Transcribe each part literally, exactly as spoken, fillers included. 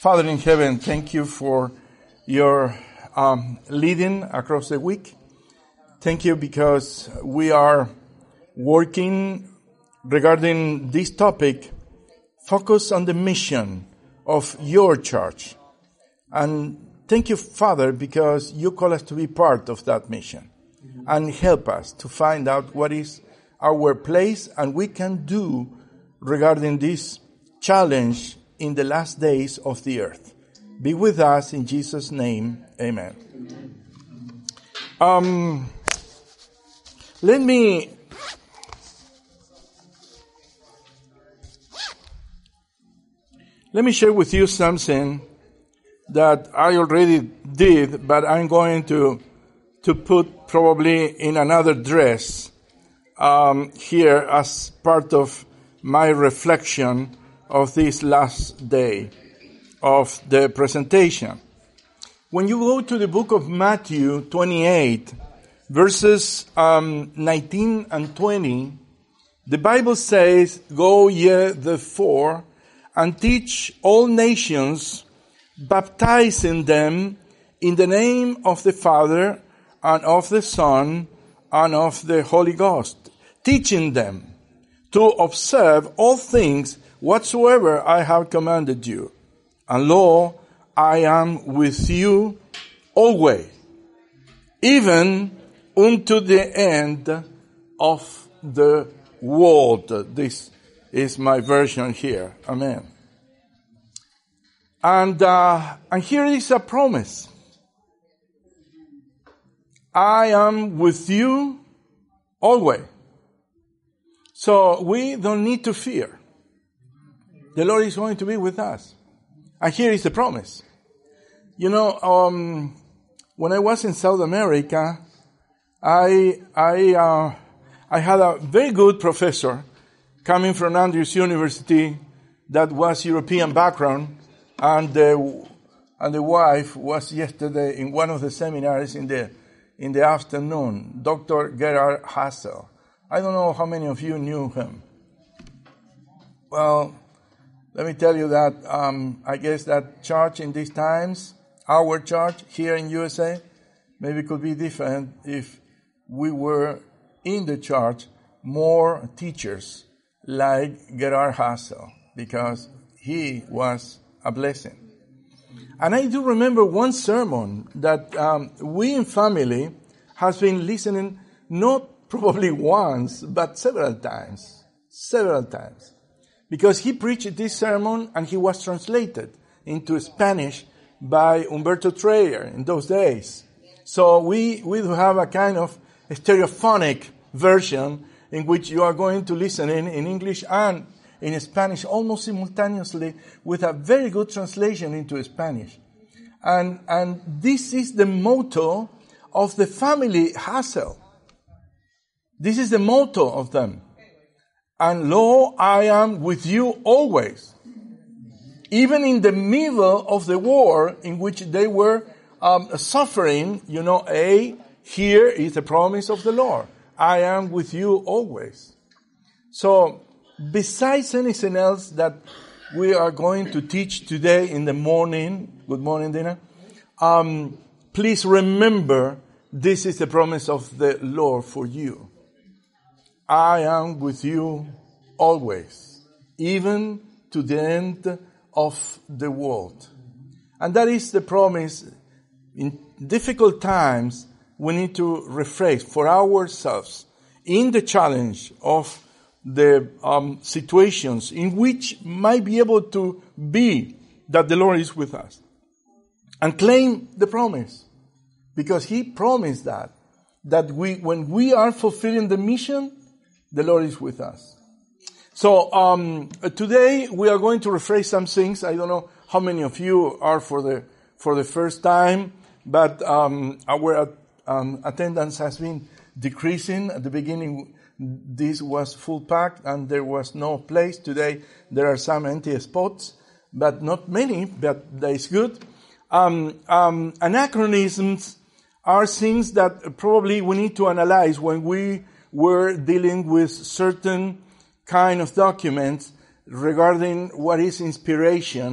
Father in heaven, thank you for your um, leading across the week. Thank you because we are working regarding this topic, focus on the mission of your church. And thank you, Father, because you call us to be part of that mission and help us to find out what is our place and we can do regarding this challenge in the last days of the earth. Be with us in Jesus' name. Amen. Um, let me let me share with you something that I already did, but I'm going to to put probably in another dress um, here as part of my reflection of this last day of the presentation. When you go to the book of Matthew twenty-eight, verses um, nineteen and twenty, the Bible says, "Go ye therefore and teach all nations, baptizing them in the name of the Father and of the Son and of the Holy Ghost, teaching them to observe all things whatsoever I have commanded you. And lo, I am with you always, even unto the end of the world." This is my version here. Amen. And uh, and here is a promise. I am with you always. So we don't need to fear. The Lord is going to be with us. And here is the promise. You know, um, when I was in South America, I I uh, I had a very good professor coming from Andrews University that was European background, and the and the wife was yesterday in one of the seminaries in the in the afternoon. Doctor Gerhard Hassel. I don't know how many of you knew him. Well, let me tell you that um, I guess that church in these times, our church here in U S A, maybe could be different if we were in the church more teachers like Gerhard Hassel, because he was a blessing. And I do remember one sermon that um, we in family has been listening, not probably once, but several times, several times. Because he preached this sermon and he was translated into Spanish by Humberto Treyer in those days. So we, we do have a kind of stereophonic version in which you are going to listen in, in English and in Spanish almost simultaneously with a very good translation into Spanish. And, and this is the motto of the family Hassel. This is the motto of them. And lo, I am with you always. Even in the middle of the war in which they were um, suffering, you know, a, here is the promise of the Lord. I am with you always. So, besides anything else that we are going to teach today in the morning, good morning, Dina, um, please remember this is the promise of the Lord for you. I am with you always, even to the end of the world. And that is the promise. In difficult times, we need to rephrase for ourselves in the challenge of the um, situations in which might be able to be that the Lord is with us. And claim the promise. Because He promised that. That we, when we are fulfilling the mission, the Lord is with us. So, um, today we are going to rephrase some things. I don't know how many of you are for the, for the first time, but, um, our, um, attendance has been decreasing. At the beginning, this was full packed and there was no place. Today, there are some empty spots, but not many, but that is good. Um, um, anachronisms are things that probably we need to analyze when we were dealing with certain kind of documents regarding what is inspiration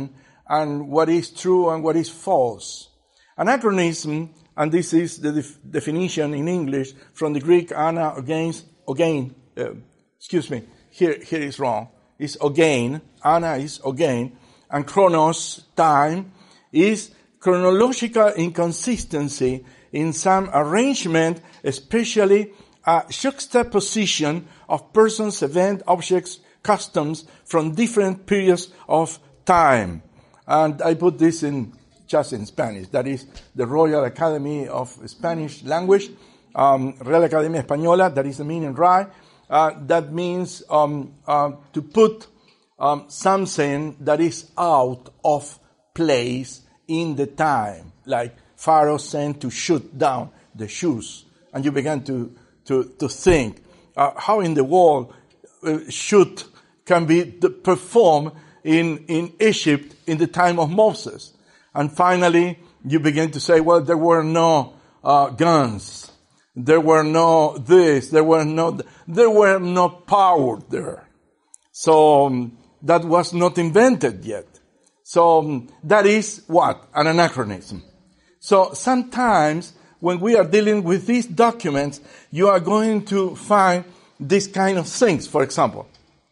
and what is true and what is false. Anachronism, and this is the def- definition in English from the Greek ana against, again, uh, excuse me, here, here is wrong. It's again, ana is again, and chronos, time, is chronological inconsistency in some arrangement, especially a juxtaposition of persons, events, objects, customs from different periods of time. And I put this in just in Spanish. That is the Royal Academy of Spanish Language, um, Real Academia Española, that is the meaning, right? Uh, that means um, uh, to put um, something that is out of place in the time, like Pharaoh sent to shoot down the shoes. And you began to, to, to think, uh, how in the world uh, shoot can be performed in, in Egypt in the time of Moses. And finally, you begin to say, well, there were no uh, guns. There were no this. There were no, there were no power there. So um, that was not invented yet. So um, that is what? An anachronism. So sometimes when we are dealing with these documents, you are going to find this kind of things. For example,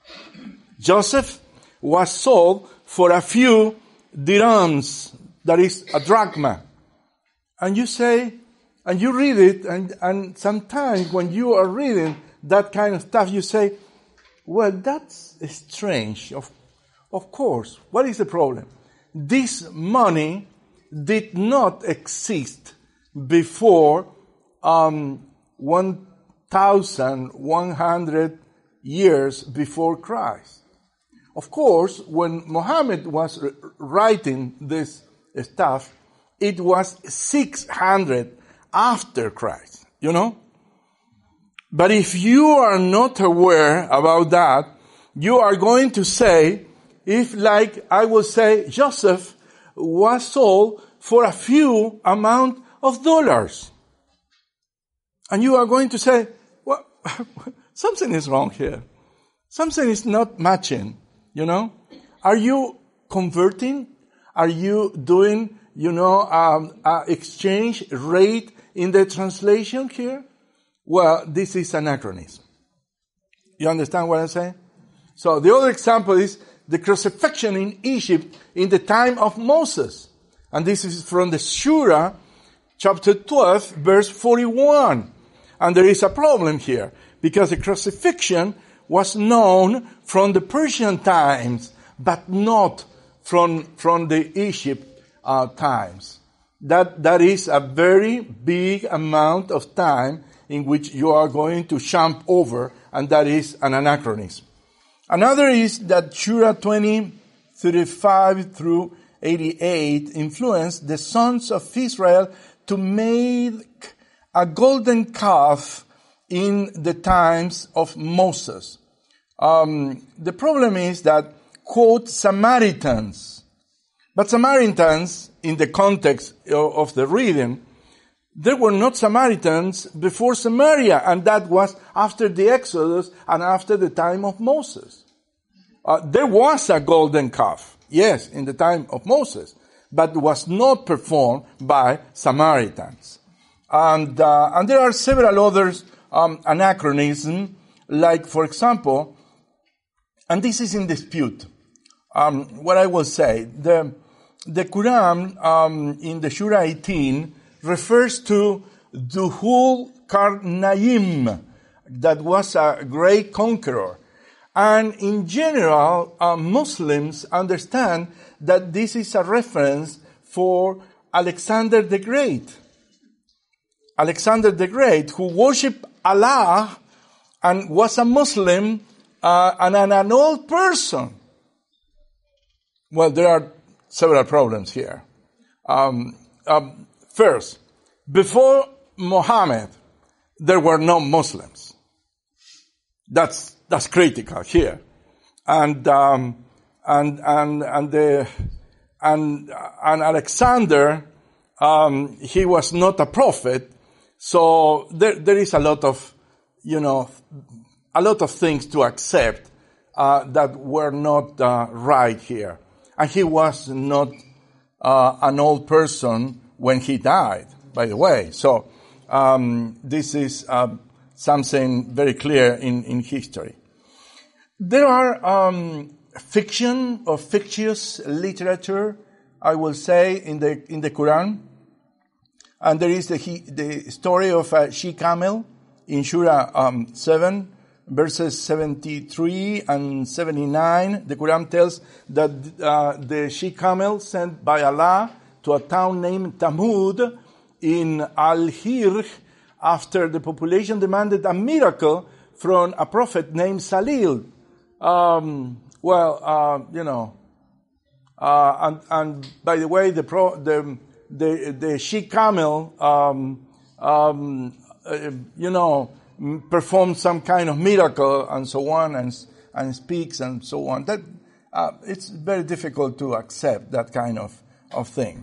Joseph was sold for a few dirhams. That is a drachma. And you say, and you read it, and, and sometimes when you are reading that kind of stuff, you say, well, that's strange. Of, of course. What is the problem? This money did not exist before um, one thousand one hundred years before Christ. Of course, when Muhammad was r- writing this stuff, it was six hundred after Christ, you know? But if you are not aware about that, you are going to say, if like I will say, Joseph was sold for a few amount of dollars. And you are going to say, well, something is wrong here. Something is not matching, you know? Are you converting? Are you doing, you know, um, uh, exchange rate in the translation here? Well, this is anachronism. You understand what I'm saying? So the other example is the crucifixion in Egypt in the time of Moses. And this is from the Surah, chapter twelve, verse forty-one. And there is a problem here, because the crucifixion was known from the Persian times, but not from from the Egypt uh, times. That that is a very big amount of time in which you are going to jump over, and that is an anachronism. Another is that Surah twenty, thirty-five through eighty-eight influenced the sons of Israel to make a golden calf in the times of Moses. Um, the problem is that, quote, Samaritans. But Samaritans, in the context of the reading, there were not Samaritans before Samaria, and that was after the Exodus and after the time of Moses. Uh, there was a golden calf, yes, in the time of Moses, but was not performed by Samaritans. And, uh, and there are several others um, anachronisms, like, for example, and this is in dispute. Um, what I will say, the the Quran um, in the Surah eighteen refers to Duhul Karnaim, that was a great conqueror. And in general, uh, Muslims understand that this is a reference for Alexander the Great. Alexander the Great, who worshipped Allah and was a Muslim uh, and an, an old person. Well, there are several problems here. Um, um, first, before Muhammad, there were no Muslims. That's that's critical here, and um, and and and the and and Alexander, um, he was not a prophet, so there there is a lot of, you know, a lot of things to accept uh, that were not uh, right here. And he was not uh, an old person when he died, by the way. So um, this is uh, something very clear in, in history. There are um, fiction or fictitious literature, I will say, in the in the Quran. And there is the, the story of a she-camel in Surah um, seven, verses seventy-three and seventy-nine. The Quran tells that uh, the she-camel sent by Allah to a town named Tamud in Al-Hir after the population demanded a miracle from a prophet named Salil. Um, well, uh, you know, uh, and, and by the way, the pro, the the the she-camel, um, um, uh, you know, performs some kind of miracle and so on, and and speaks and so on. That uh, it's very difficult to accept that kind of of thing.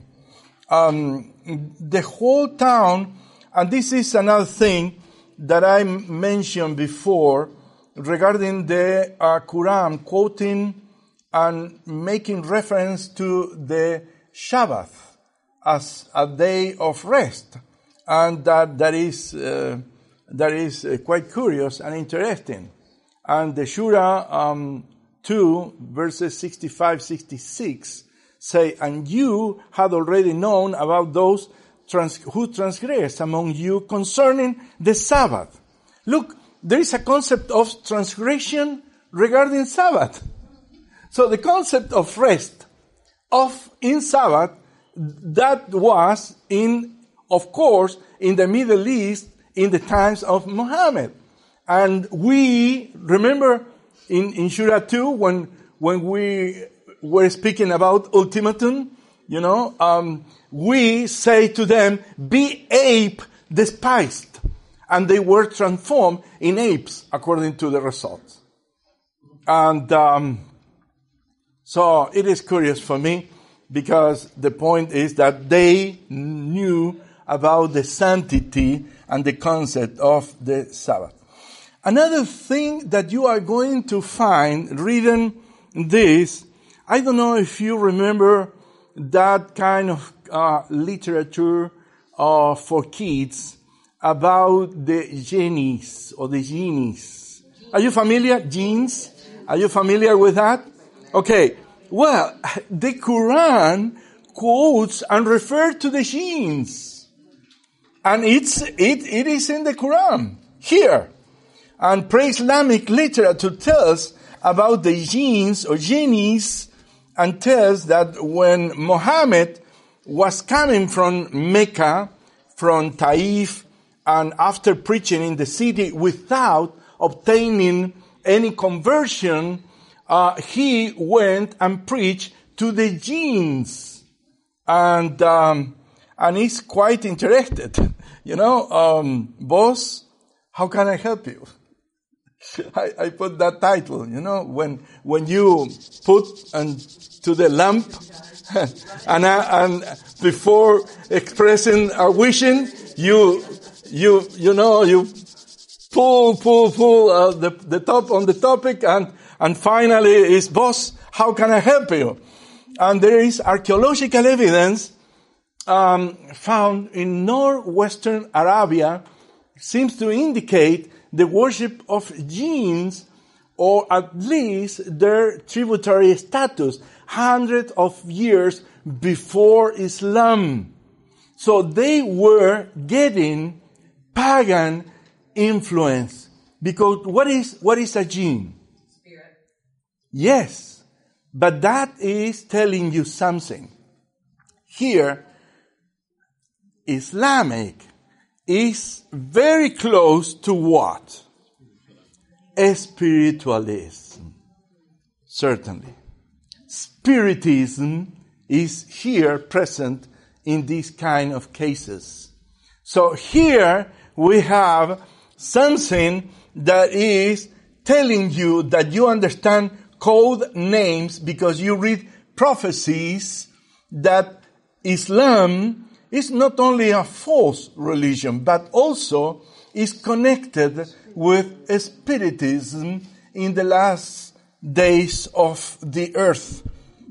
Um, the whole town, and this is another thing that I mentioned before regarding the uh, Quran quoting and making reference to the Shabbath as a day of rest, and that that is uh, that is uh, quite curious and interesting. And the Surah um, two verses sixty-five, sixty-six say, "And you had already known about those trans- who transgress among you concerning the Sabbath." Look, there is a concept of transgression regarding Sabbath. So the concept of rest of in Sabbath, that was in, of course, in the Middle East in the times of Muhammad. And we remember in, in Surah two when, when we were speaking about ultimatum, you know, um, we say to them, be ape despised. And they were transformed in apes according to the results. And, um, so it is curious for me, because the point is that they knew about the sanctity and the concept of the Sabbath. Another thing that you are going to find reading this, I don't know if you remember that kind of uh, literature uh, for kids about the genies or the genies. Are you familiar? Genes? Are you familiar with that? Okay. Well, the Quran quotes and refers to the genes. And it's, it, it is in the Quran. Here. And pre-Islamic literature tells about the genes or genies, and tells that when Muhammad was coming from Mecca, from Taif, and after preaching in the city without obtaining any conversion, Uh, he went and preached to the jinns, and um, and he's quite interested. You know, um, boss, how can I help you? I, I put that title. You know, when when you put and to the lamp, and uh, and before expressing a wishing, you you you know you pull pull pull uh, the the top on the topic and. And finally is, boss, how can I help you? And there is archaeological evidence um, found in northwestern Arabia, seems to indicate the worship of jinns, or at least their tributary status, hundreds of years before Islam. So they were getting pagan influence. Because what is what is a jinn? Yes, but that is telling you something. Here, Islamic is very close to what? Spiritualism. Certainly. Spiritism is here present in these kind of cases. So here we have something that is telling you that you understand code names, because you read prophecies that Islam is not only a false religion, but also is connected with Spiritism in the last days of the earth.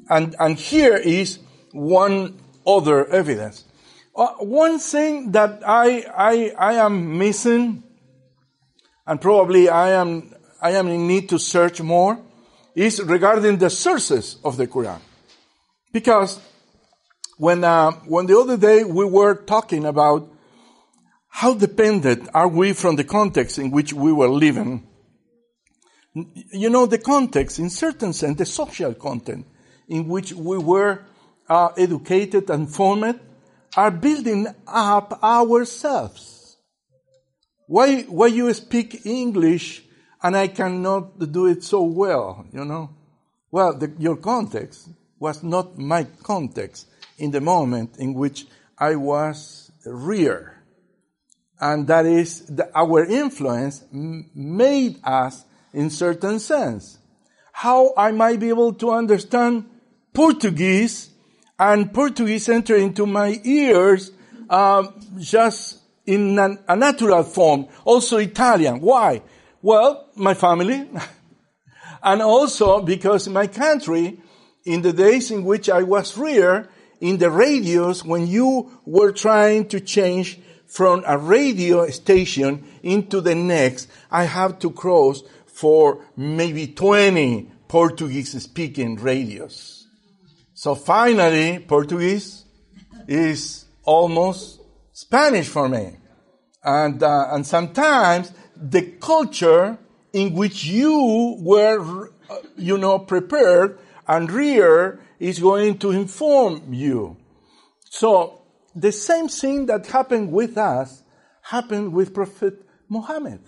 And, and here is one other evidence. Uh, one thing that I, I, I am missing, and probably I am, I am in need to search more, is regarding the sources of the Quran. Because when, uh, when the other day we were talking about how dependent are we from the context in which we were living. You know, the context, in certain sense, the social content in which we were uh, educated and formed, are building up ourselves. Why, why you speak English and I cannot do it so well, you know? Well, the, your context was not my context in the moment in which I was reared. And that is, the, our influence m- made us in certain sense. How I might be able to understand Portuguese and Portuguese enter into my ears uh, just in an, a natural form. Also Italian. Why? Well, my family. And also because in my country, in the days in which I was reared, in the radios, when you were trying to change from a radio station into the next, I have to cross for maybe twenty Portuguese-speaking radios. So finally, Portuguese is almost Spanish for me. And, uh, and sometimes the culture in which you were, you know, prepared and reared is going to inform you. So the same thing that happened with us happened with Prophet Muhammad.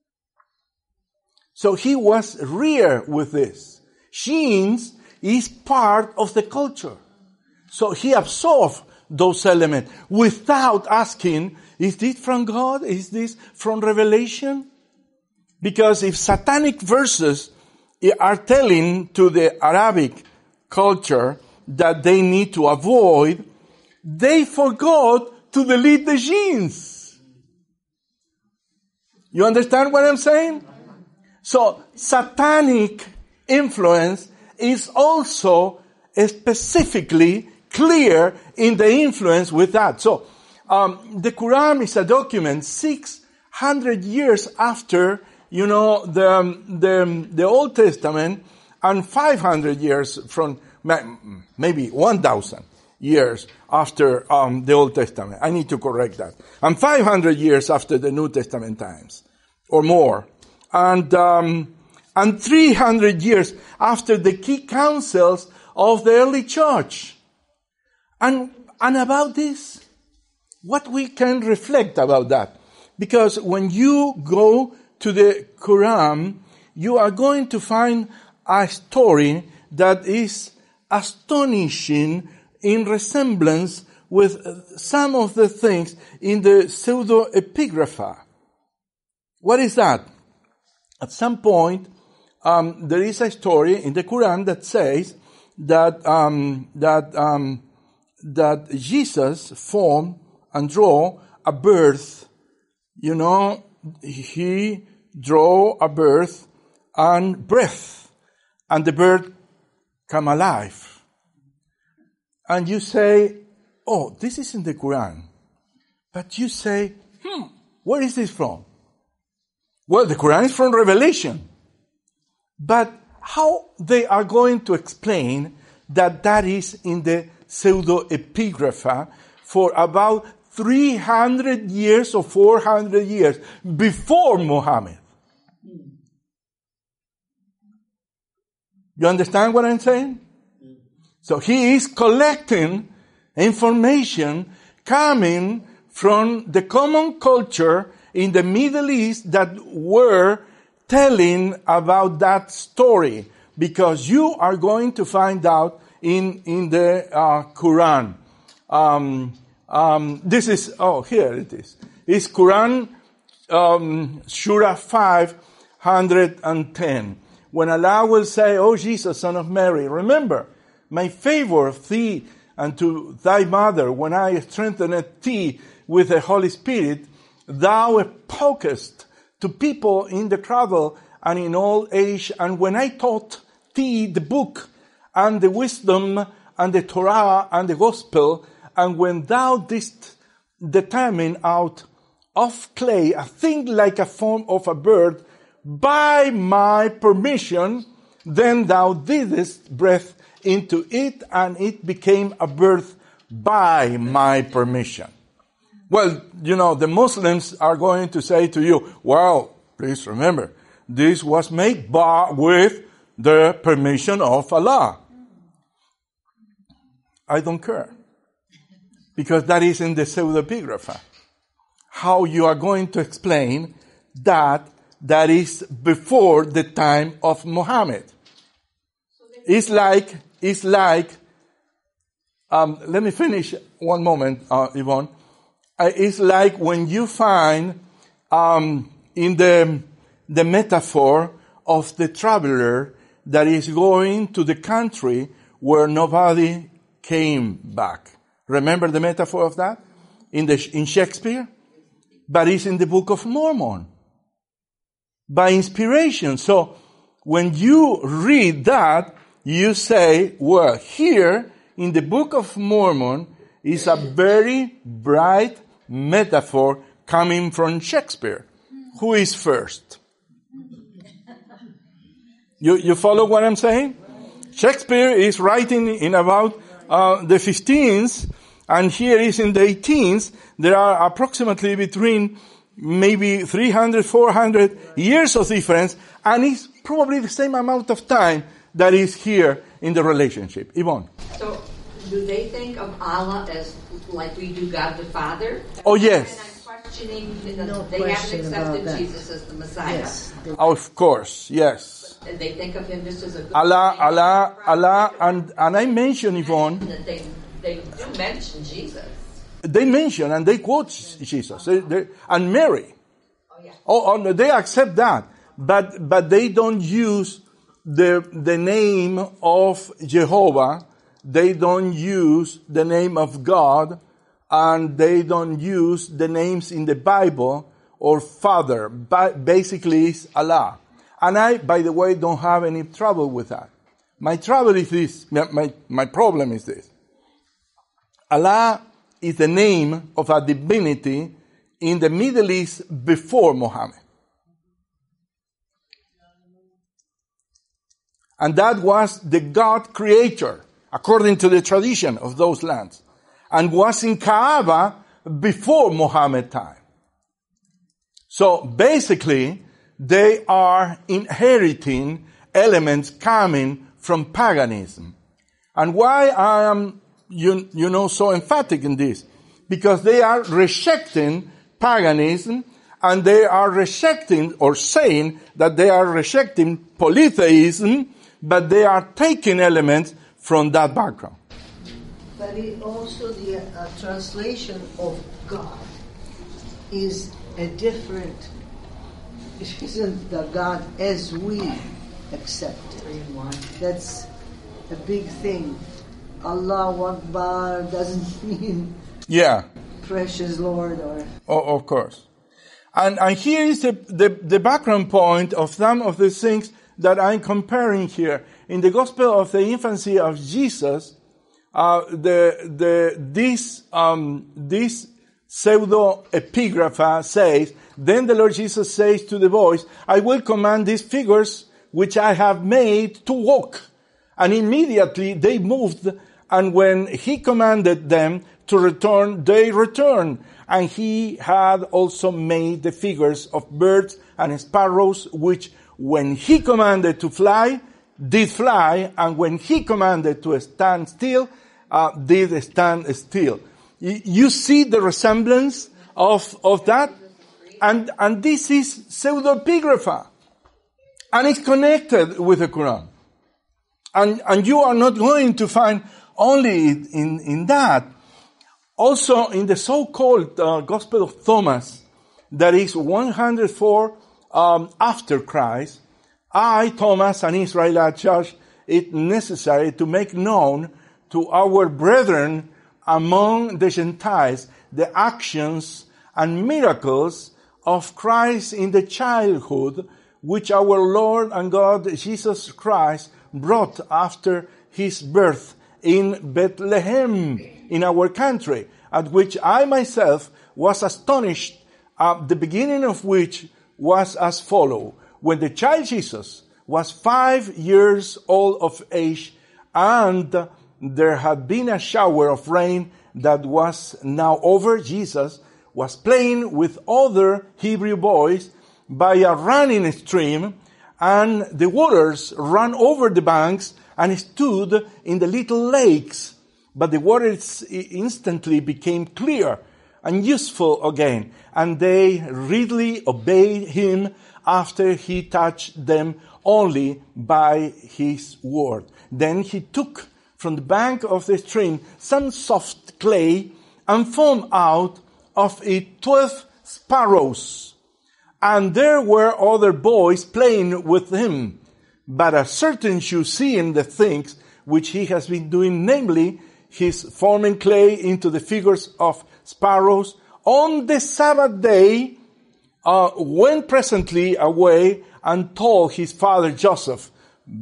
So he was reared with this. Genes is part of the culture. So he absorbed those elements without asking, is this from God? Is this from revelation? Because if satanic verses are telling to the Arabic culture that they need to avoid, they forgot to delete the genes. You understand what I'm saying? So satanic influence is also specifically clear in the influence with that. So um, the Quran is a document six hundred years after, you know, the the the Old Testament, and five hundred years from maybe one thousand years after um, the Old Testament. I need to correct that. And five hundred years after the New Testament times, or more. And, um, and three hundred years after the key councils of the early church. And, and about this, what we can reflect about that. Because when you go to the Quran, you are going to find a story that is astonishing in resemblance with some of the things in the pseudo-epigrapha. What is that? At some point, um, there is a story in the Quran that says that um, that um, that Jesus formed and drew a birth. You know, he drew a birth and breath, and the bird come alive. And you say, "Oh, this is in the Quran," but you say, "Hmm, where is this from?" Well, the Quran is from Revelation. But how they are going to explain that that is in the pseudo-epigrapha for about three hundred years or four hundred years before Muhammad? You understand what I'm saying? So he is collecting information coming from the common culture in the Middle East that were telling about that story, because you are going to find out in in the uh, Quran. Um, um, this is, oh, here it is. It's Quran, um, Surah five hundred ten. When Allah will say, "O Jesus, son of Mary, remember my favor of thee and to thy mother when I strengthened thee with the Holy Spirit, thou spokest to people in the travel and in old age, and when I taught thee the book and the wisdom and the Torah and the gospel, and when thou didst determine out of clay a thing like a form of a bird, by my permission, then thou didst breathe into it, and it became a bird by my permission. Well, you know, the Muslims are going to say to you, well, please remember, this was made by, with the permission of Allah. I don't care. Because that is in the pseudepigrapha. How you are going to explain that that is before the time of Muhammad. It's like, it's like, um, let me finish one moment, uh, Yvonne. Uh, it's like when you find um, in the the metaphor of the traveler that is going to the country where nobody came back. Remember the metaphor of that in the in Shakespeare? But it's in the Book of Mormon by inspiration. So when you read that, you say, well, here in the Book of Mormon is a very bright metaphor coming from Shakespeare. Who is first? You, you follow what I'm saying? Shakespeare is writing in about uh, the fifteenth, and here is in the eighteenth. There are approximately between maybe three hundred, four hundred years of difference, and it's probably the same amount of time that is here in the relationship. Yvonne. So, do they think of Allah as like we do God the Father? Oh, yes. And I'm questioning, that No they question haven't about accepted that. Jesus as the Messiah. Yes. Of course, yes. And they think of him just as a good Allah, Allah, Allah, and, and I mentioned, Yvonne, that they, they do mention Jesus. they mention and they quote Jesus they, they, and Mary. Oh, yeah. Oh, oh no, they accept that, but but they don't use the the name of Jehovah. They don't use the name of God, and they don't use the names in the Bible or Father. But basically, it's Allah. And I, by the way, don't have any trouble with that. My trouble is this. My my problem is this. Allah is the name of a divinity in the Middle East before Muhammad. And that was the God creator, according to the tradition of those lands, and was in Kaaba before Muhammad time. So basically, they are inheriting elements coming from paganism. And why I am, you, you know, so emphatic in this? Because they are rejecting paganism, and they are rejecting or saying that they are rejecting polytheism, but they are taking elements from that background. But it also the uh, translation of God is a different, it isn't the God as we accept it. That's a big thing. Allahu Akbar doesn't mean Yeah. precious Lord or... Oh, of course. And, and here is the, the, the background point of some of the things that I'm comparing here. In the Gospel of the Infancy of Jesus, uh, the, the, this, um, this pseudo-epigrapha says, then the Lord Jesus says to the boys, I will command these figures which I have made to walk. And immediately they moved, and when he commanded them to return, they returned. And he had also made the figures of birds and sparrows, which when he commanded to fly, did fly, and when he commanded to stand still, uh, did stand still. You see the resemblance of, of that? And, and this is pseudepigrapha. And it's connected with the Quran. And, and you are not going to find only in, in that. Also in the so-called uh, Gospel of Thomas, that is one hundred four um, after Christ, I, Thomas, an Israelite judge, it necessary to make known to our brethren among the Gentiles the actions and miracles of Christ in the childhood, which our Lord and God Jesus Christ brought after his birth in Bethlehem, in our country, at which I myself was astonished, at the beginning of which was as follows. When the child Jesus was five years old of age, and there had been a shower of rain that was now over, Jesus was playing with other Hebrew boys by a running stream, and the waters ran over the banks and stood in the little lakes. But the waters instantly became clear and useful again, and they readily obeyed him after he touched them only by his word. Then he took from the bank of the stream some soft clay and formed out of it twelve sparrows. And there were other boys playing with him. But a certain Jew, seeing the things which he has been doing, namely his forming clay into the figures of sparrows, on the Sabbath day, uh, went presently away and told his father Joseph,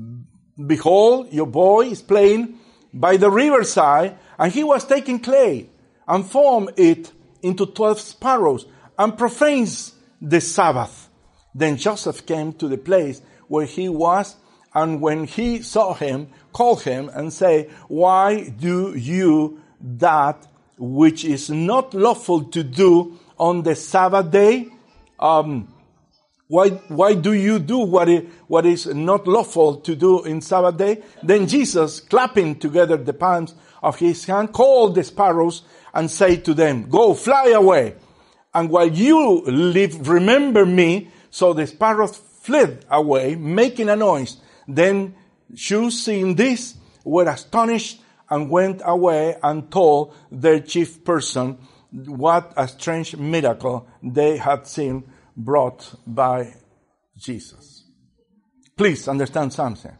behold, your boy is playing by the riverside, and he was taking clay and formed it into twelve sparrows and profanes the Sabbath. Then Joseph came to the place where he was, and when he saw him, called him and said, why do you that which is not lawful to do on the Sabbath day? Um, why, why do you do what is, what is not lawful to do in Sabbath day? Then Jesus, clapping together the palms of his hand, called the sparrows and said to them, go, fly away. And while you live, remember me. So the sparrows fled away, making a noise. Then Jews, seeing this, were astonished and went away and told their chief person what a strange miracle they had seen brought by Jesus. Please understand something.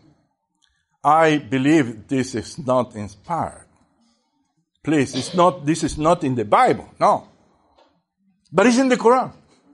I believe this is not inspired. Please, it's not, this is not in the Bible, no. But it's in the Quran.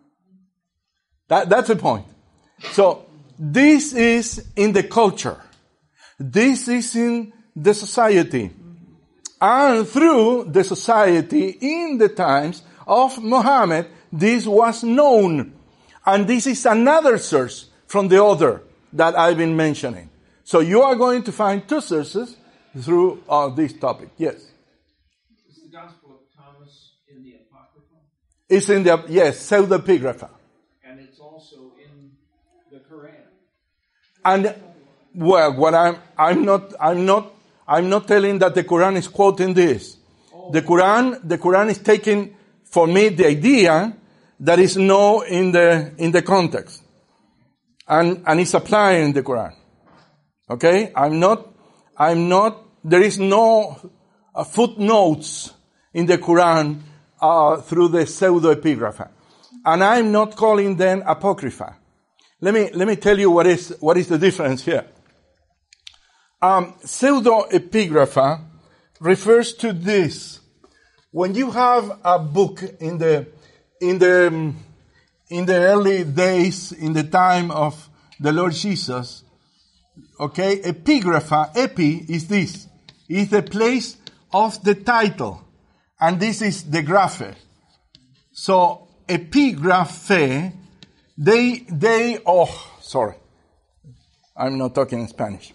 That, that's the point. So, this is in the culture. This is in the society. And through the society in the times of Muhammad, this was known. And this is another source from the other that I've been mentioning. So you are going to find two sources through uh, this topic. Yes? Is the Gospel of Thomas in the Apocrypha? It's in the, yes, pseudepigrapha. And it's also in the Quran. And, well, what I'm, I'm not, I'm not, I'm not telling that the Quran is quoting this. Oh. The Quran, the Quran is taking, for me, the idea that is no in the, in the context. And, and it's applying the Quran. Okay? I'm not, I'm not, there is no uh, footnotes in the Quran, uh, through the pseudepigrapha. And I'm not calling them apocrypha. Let me, let me tell you what is, what is the difference here. Um, pseudepigrapha refers to this. When you have a book in the, in the, in the early days, in the time of the Lord Jesus, okay, epigrapha, epi is this, is the place of the title, and this is the graphe. So, epigraphe, they, they, oh, sorry, I'm not talking in Spanish.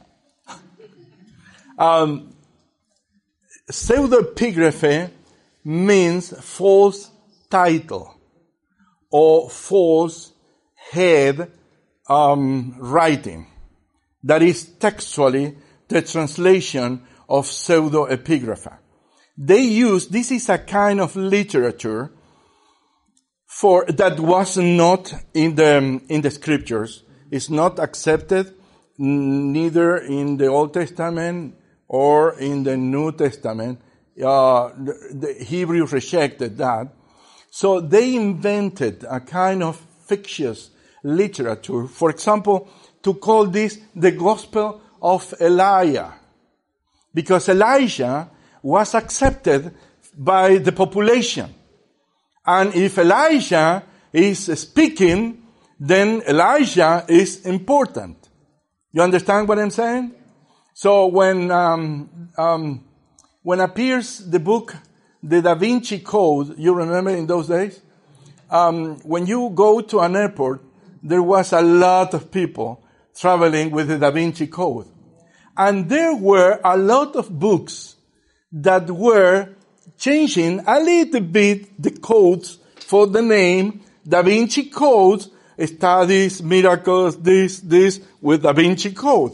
Um, pseudepigraphe means false title or false head um, writing. That is textually the translation of pseudepigrapha. They use, this is a kind of literature for that was not in the in the scriptures. It's not accepted neither in the Old Testament or in the New Testament. Uh, the, the Hebrew rejected that. So they invented a kind of fictitious literature. For example, to call this the Gospel of Elijah. Because Elijah was accepted by the population. And if Elijah is speaking, then Elijah is important. You understand what I'm saying? So when um, um, when appears the book, the Da Vinci Code, you remember in those days? Um, when you go to an airport, there was a lot of people traveling with the Da Vinci Code. And there were a lot of books that were changing a little bit the codes for the name Da Vinci Code, studies, miracles, this, this, with Da Vinci Code.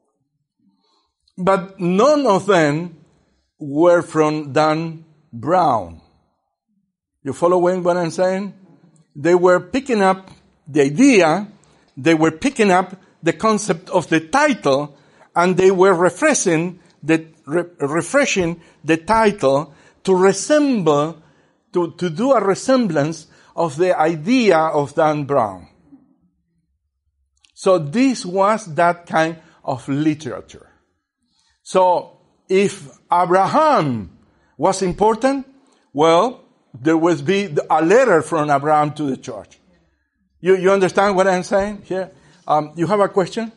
But none of them were from Dan Brown. You following what I'm saying? They were picking up the idea, they were picking up the concept of the title, and they were refreshing the, re, refreshing the title to resemble, to, to do a resemblance of the idea of Dan Brown. So this was that kind of literature. So if Abraham was important, well, there would be a letter from Abraham to the church. You, you understand what I'm saying here? Um, you have a question?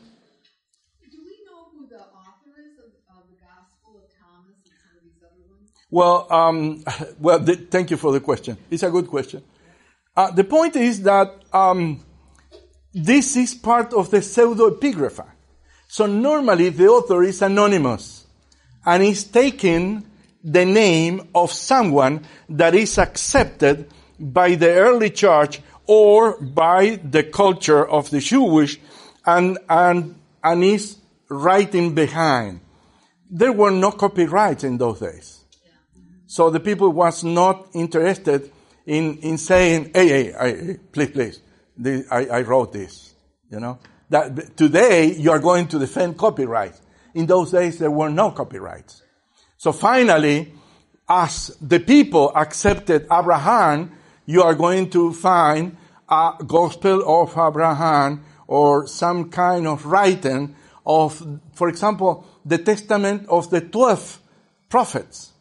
Do we know who the author is of, of the Gospel of Thomas and some of these other ones? Well, um, well, the, thank you for the question. It's a good question. Uh, the point is that um, this is part of the pseudoepigrapha. So normally the author is anonymous and is taking the name of someone that is accepted by the early church or by the culture of the Jewish, and and and is writing behind. There were no copyrights in those days. So the people was not interested in, in saying, hey, hey, hey, please, please, this, I, I wrote this, you know. That today you are going to defend copyright. In those days there were no copyrights. So finally, as the people accepted Abraham, you are going to find a Gospel of Abraham or some kind of writing of, for example, the testament of the twelve prophets.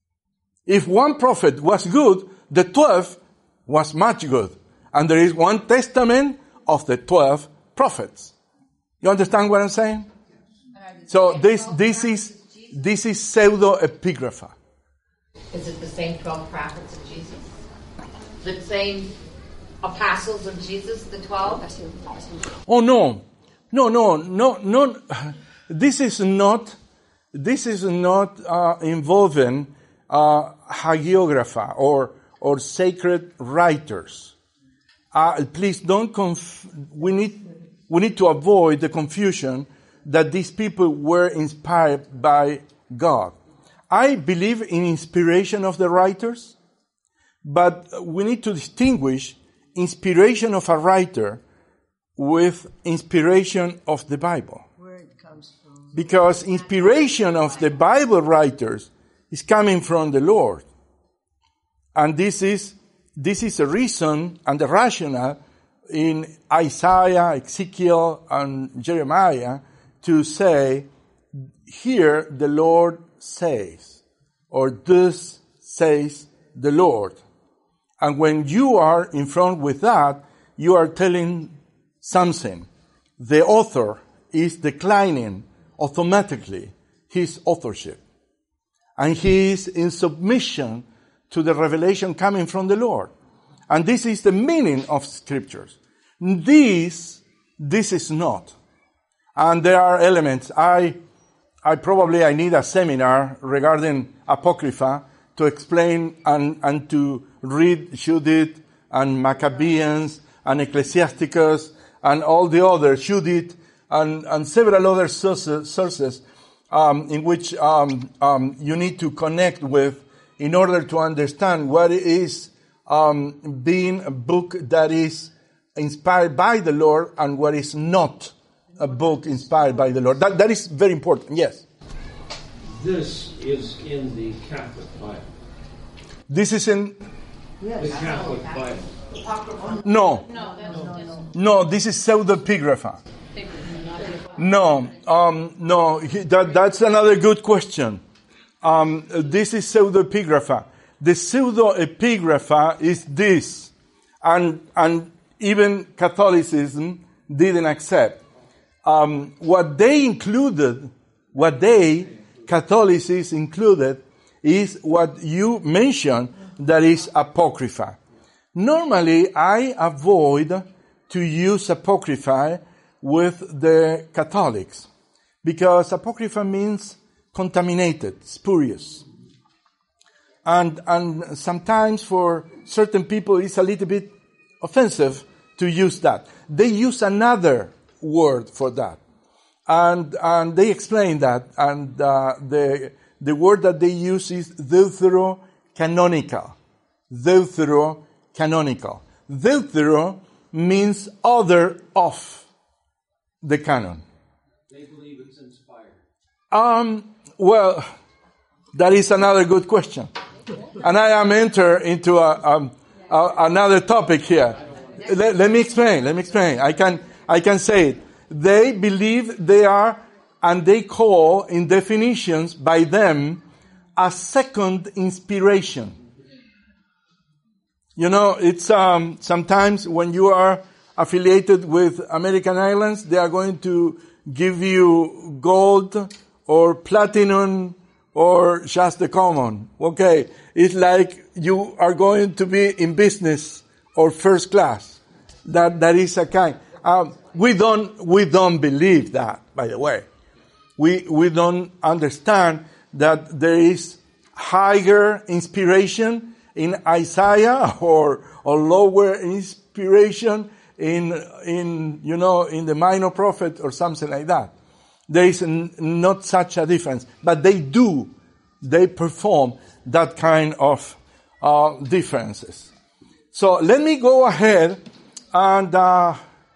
If one prophet was good, the twelve was much good. And there is one testament of the twelve prophets. You understand what I'm saying? So this, this is, this is pseudo-epigrapha. Is it the same twelve prophets of Jesus? The same apostles of Jesus, the twelve? Oh no, no, no, no, no. This is not. This is not uh, involving uh, hagiographa or or sacred writers. Uh, please don't. Conf- we need we need to avoid the confusion that these people were inspired by God. I believe in inspiration of the writers, but we need to distinguish inspiration of a writer with inspiration of the Bible. Where it comes from. Because inspiration of the Bible writers is coming from the Lord. And this is, this is a reason and the rationale in Isaiah, Ezekiel, and Jeremiah to say, here the Lord says, or thus says the Lord. And when you are in front with that, you are telling something. The author is declining automatically his authorship. And he is in submission to the revelation coming from the Lord. And this is the meaning of scriptures. This, this is not. And there are elements. I, I probably, I need a seminar regarding Apocrypha to explain and, and to read Judith and Maccabees and Ecclesiasticus and all the other Judith and, and several other sources, sources um, in which um, um, you need to connect with in order to understand what is um, being a book that is inspired by the Lord and what is not a book inspired by the Lord. That, that is very important, yes. This is in the Catholic Bible. This is in... Yes. The Catholic Bible. No. No, that's No, no, no. No, this is pseudepigrapha. No, um, no, he- that, that's another good question. Um, this is pseudepigrapha. The pseudoepigrapha is this. And, and even Catholicism didn't accept. Um, what they included What they, Catholicism included, is what you mentioned, that is Apocrypha. Normally, I avoid to use Apocrypha with the Catholics, because Apocrypha means contaminated, spurious. And, and sometimes for certain people it's a little bit offensive to use that. They use another word for that. And, and they explain that. And uh, the, the word that they use is deuterocanonical. Deuterocanonical. Deutero means other of the canon. They believe it's inspired. Um, well, that is another good question. And I am enter into a, um, a, another topic here. Let, let me explain. Let me explain. I can, I can say it. They believe they are, and they call in definitions by them, a second inspiration. You know, it's, um, sometimes when you are affiliated with American Airlines, they are going to give you gold or platinum or just the common. Okay. It's like you are going to be in business or first class. That, that is a kind. Um, we don't, we don't believe that, by the way. We, we don't understand that there is higher inspiration in Isaiah or, or lower inspiration in, in, you know, in the minor prophet or something like that. There is n- not such a difference, but they do, they perform that kind of, uh, differences. So let me go ahead and, uh,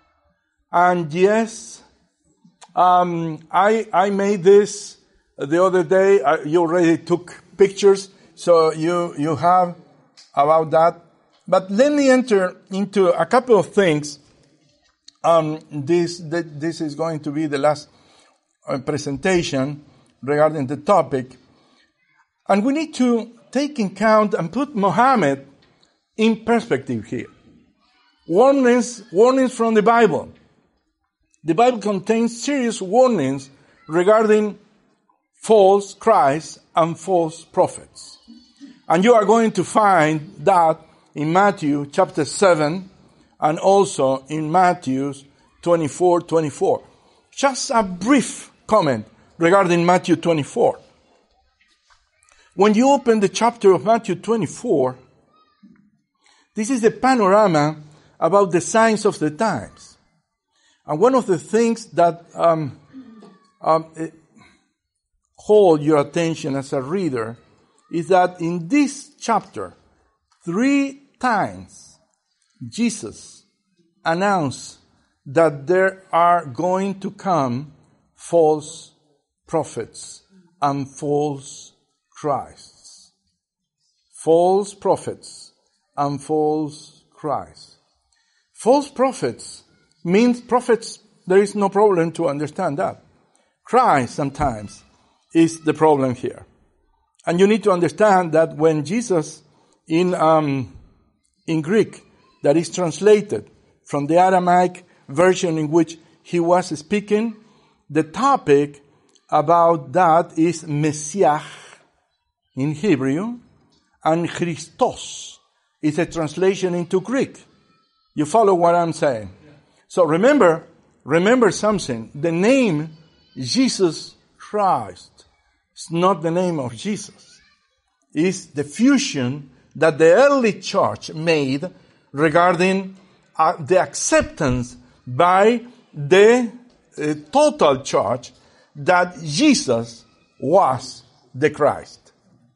and yes, um, I, I made this the other day. Uh, you already took pictures, so you, you have about that. But let me enter into a couple of things. Um, this, this is going to be the last uh, presentation regarding the topic. And we need to take in count and put Muhammad in perspective here. Warnings, warnings from the Bible. The Bible contains serious warnings regarding false Christ and false prophets. And you are going to find that in Matthew chapter seven and also in Matthew twenty-four twenty-four. Just a brief comment regarding Matthew twenty-four. When you open the chapter of Matthew twenty-four, this is the panorama about the signs of the times. And one of the things that um, um, hold your attention as a reader is that in this chapter, three times Jesus announced that there are going to come false prophets and false Christs. False prophets and false Christs. False prophets means prophets, there is no problem to understand that. Christ sometimes is the problem here. And you need to understand that when Jesus in um, in Greek, that is translated from the Aramaic version in which he was speaking, the topic about that is Messiah in Hebrew, and Christos is a translation into Greek. You follow what I'm saying? So remember, remember something. The name Jesus Christ is not the name of Jesus. It's the fusion that the early church made regarding uh, the acceptance by the uh, total church that Jesus was the Christ.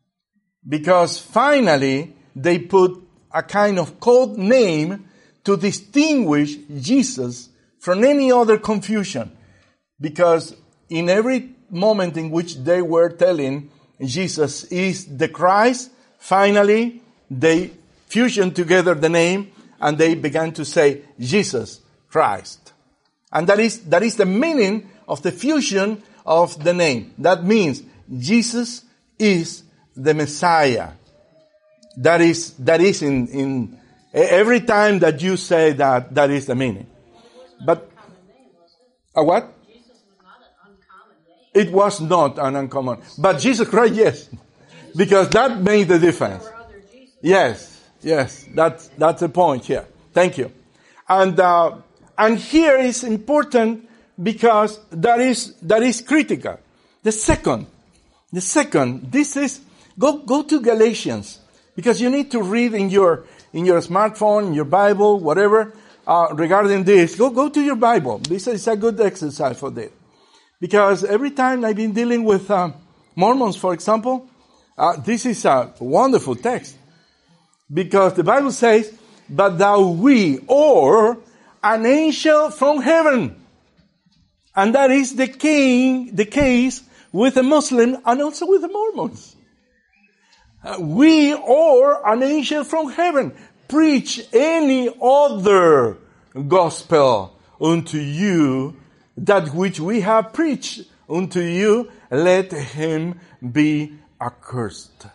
Because finally they put a kind of code name to distinguish Jesus from any other confusion. Because in every moment in which they were telling Jesus is the Christ, finally they fusioned together the name and they began to say Jesus Christ. And that is, that is the meaning of the fusion of the name. That means Jesus is the Messiah. That is, that is in, in, every time that you say that, that is the meaning. But, a what? It was not an uncommon. But Jesus Christ, yes. Because that made the difference. Yes, yes. That's, that's the point here. Thank you. And, uh, and here is important because that is, that is critical. The second, the second, this is, go, go to Galatians. Because you need to read in your, in your smartphone, in your Bible, whatever, uh, regarding this. Go, go to your Bible. This is a good exercise for this. Because every time I've been dealing with, uh, Mormons, for example, uh, this is a wonderful text. Because the Bible says, but thou we, or an angel from heaven. And that is the king, the case with the Muslim and also with the Mormons. Uh, we or an angel from heaven preach any other gospel unto you, that which we have preached unto you, let him be accursed.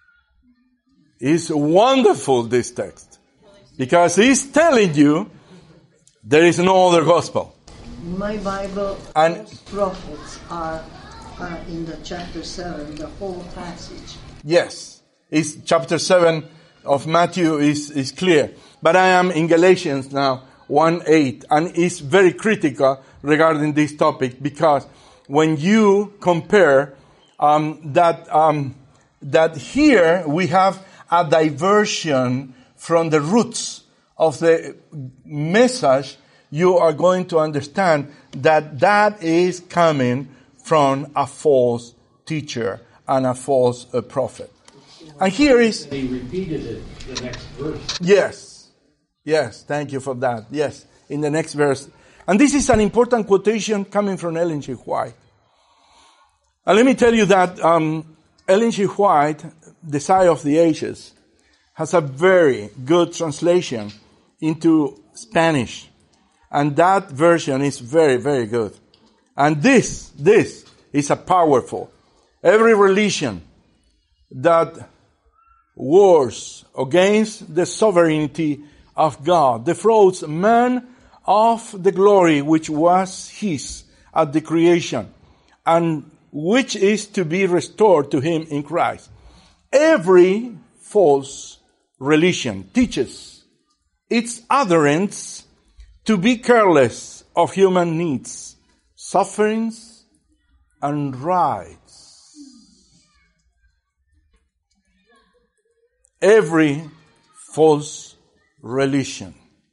It's wonderful, this text, because he's telling you there is no other gospel. In my Bible, And- most prophets are, are in the chapter seven, the whole passage. Yes, it's chapter seven of Matthew is, is clear. But I am in Galatians now, one eight, and it's very critical regarding this topic, because when you compare um, that um, that here we have a diversion from the roots of the message, you are going to understand that that is coming from a false teacher and a false uh, prophet. And here is... They repeated it, the next verse. Yes. Yes, thank you for that. Yes, in the next verse. And this is an important quotation coming from Ellen G. White. And let me tell you that um, Ellen G. White, The Sign of the Ages, has a very good translation into Spanish. And that version is very, very good. And this, this is a powerful. Every religion that wars against the sovereignty of God defrauds man of the glory which was his at the creation, and which is to be restored to him in Christ. Every false religion teaches its adherents to be careless of human needs, sufferings, and rights. Every false religion.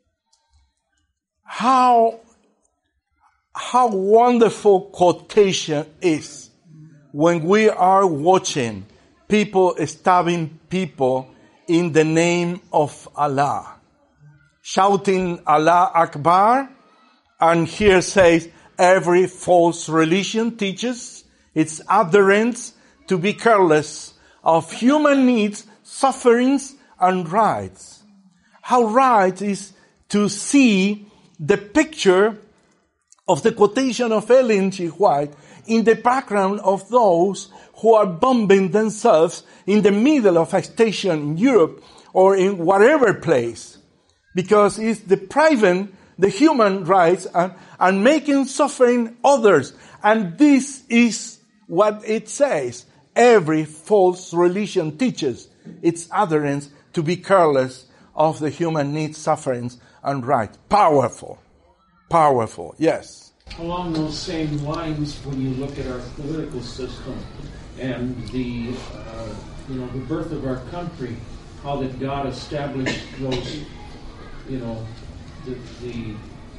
How, how wonderful quotation is when we are watching people stabbing people in the name of Allah, shouting Allah Akbar, and here says every false religion teaches its adherents to be careless of human needs, sufferings, and rights. How right is to see the picture of the quotation of Ellen G. White in the background of those who are bombing themselves in the middle of a station in Europe or in whatever place, because it's depriving the human rights and, and making suffering others. And this is what it says. Every false religion teaches its adherents to be careless of the human needs, sufferings, and rights. Powerful. Powerful, yes. Along those same lines, when you look at our political system and the, uh, you know, the birth of our country, how that God established those, you know, the the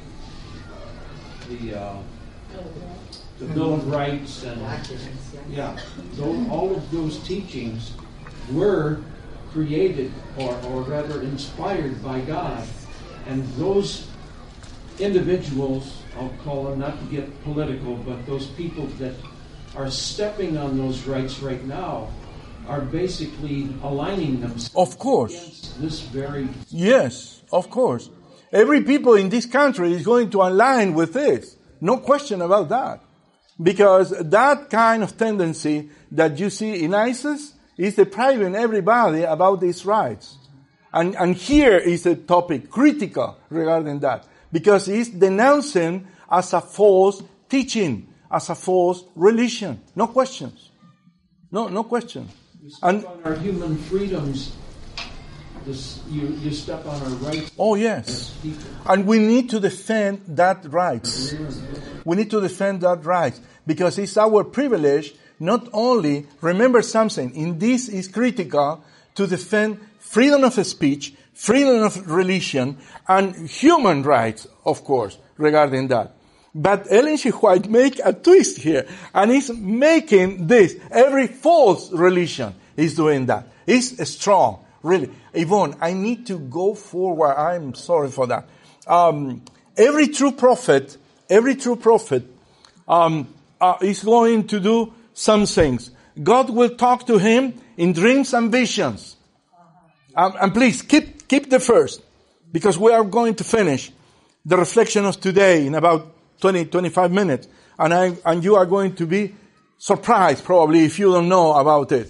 the, uh, the Bill of Rights and yeah, those, all of those teachings were created or, or rather inspired by God, and those individuals, I'll call them, not to get political, but those people that are stepping on those rights right now are basically aligning themselves Of course. against this very... Yes, of course. Every people in this country is going to align with this. No question about that. Because that kind of tendency that you see in ISIS is depriving everybody about these rights. And, and here is a topic critical regarding that. Because it's denouncing as a false teaching as a false religion. No questions. No, no question. You step And on our human freedoms. This, you, you step on our rights. oh yes, and we need to defend that right. We need to defend that right because it's our privilege. Not only remember something. In this is critical to defend freedom of speech, freedom of religion, and human rights, of course, regarding that. But Ellen G. White make a twist here, and is making this. Every false religion is doing that. It's strong. Really, Yvonne, I need to go forward. I'm sorry for that. Um, every true prophet, every true prophet, um, uh, is going to do some things. God will talk to him in dreams and visions. Um, and please keep keep the first, because we are going to finish the reflection of today in about twenty, twenty-five minutes, and I and you are going to be surprised probably if you don't know about it.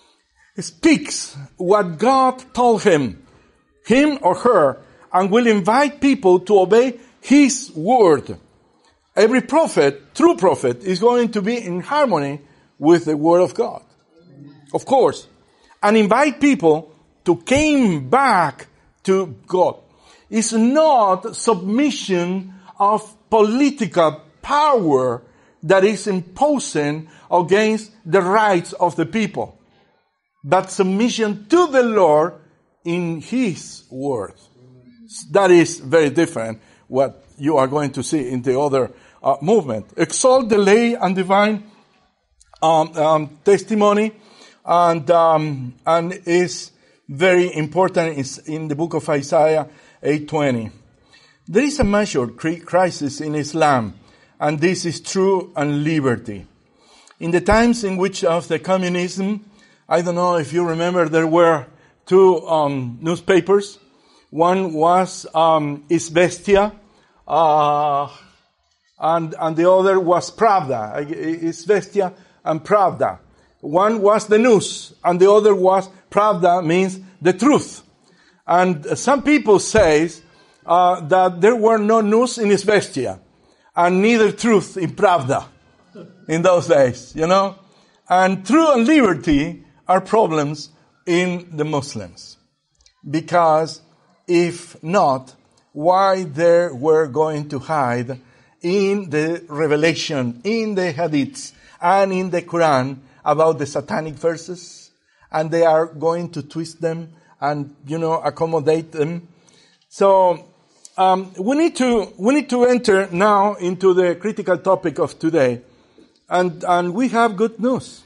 Speaks what God told him, him or her, and will invite people to obey his word. Every prophet, true prophet, is going to be in harmony with the word of God. Of course. And invite people to come back to God. It's not submission of political power that is imposing against the rights of the people, but submission to the Lord in his word. That is very different what you are going to see in the other uh, movement. Exalt the lay and divine um, um, testimony, and um, and is very important. It's in the book of Isaiah eight twenty. There is a major crisis in Islam, and this is true and liberty. In the times in which of the communism, I don't know if you remember, there were two um, newspapers. One was um, Izvestia, uh, and and the other was Pravda. Izvestia and Pravda. One was the news, and the other was Pravda, means the truth. And some people say uh, that there were no news in Izvestia, and neither truth in Pravda in those days, you know. And truth and liberty are problems in the Muslims. Because if not, why they were going to hide in the revelation, in the hadiths, and in the Quran about the satanic verses, and they are going to twist them and, you know, accommodate them. So um, we need to we need to enter now into the critical topic of today, and and we have good news.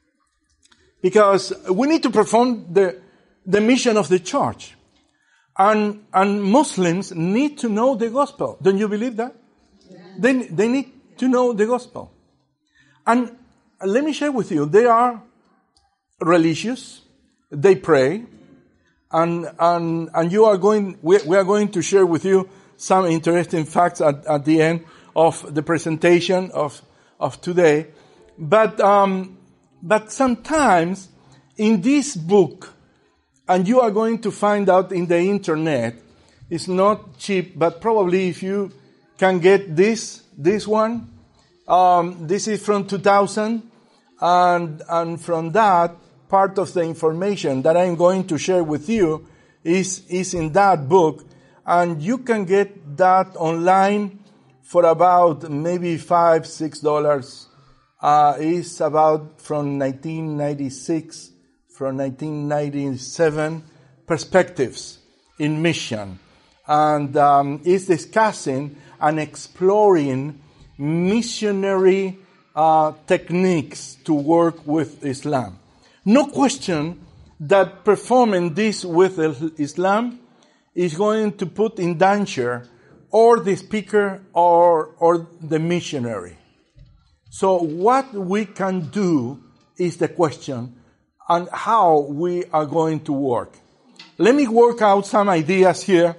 Because we need to perform the, the mission of the church. And, and Muslims need to know the gospel. Don't you believe that? Yeah. They, they need to know the gospel. And let me share with you, they are religious, they pray, and, and, and you are going, we, we are going to share with you some interesting facts at, at the end of the presentation of, of today. But, um, But sometimes in this book, and you are going to find out in the internet, it's not cheap, but probably if you can get this, this one, um, this is from two thousand, and, and from that, part of the information that I'm going to share with you is, is in that book, and you can get that online for about maybe five, six dollars. Uh, is about from nineteen ninety-six, from nineteen ninety-seven, perspectives in mission. And um, is discussing and exploring missionary uh, techniques to work with Islam. No question that performing this with Islam is going to put in danger or the speaker or, or the missionary. So what we can do is the question, and how we are going to work. Let me work out some ideas here,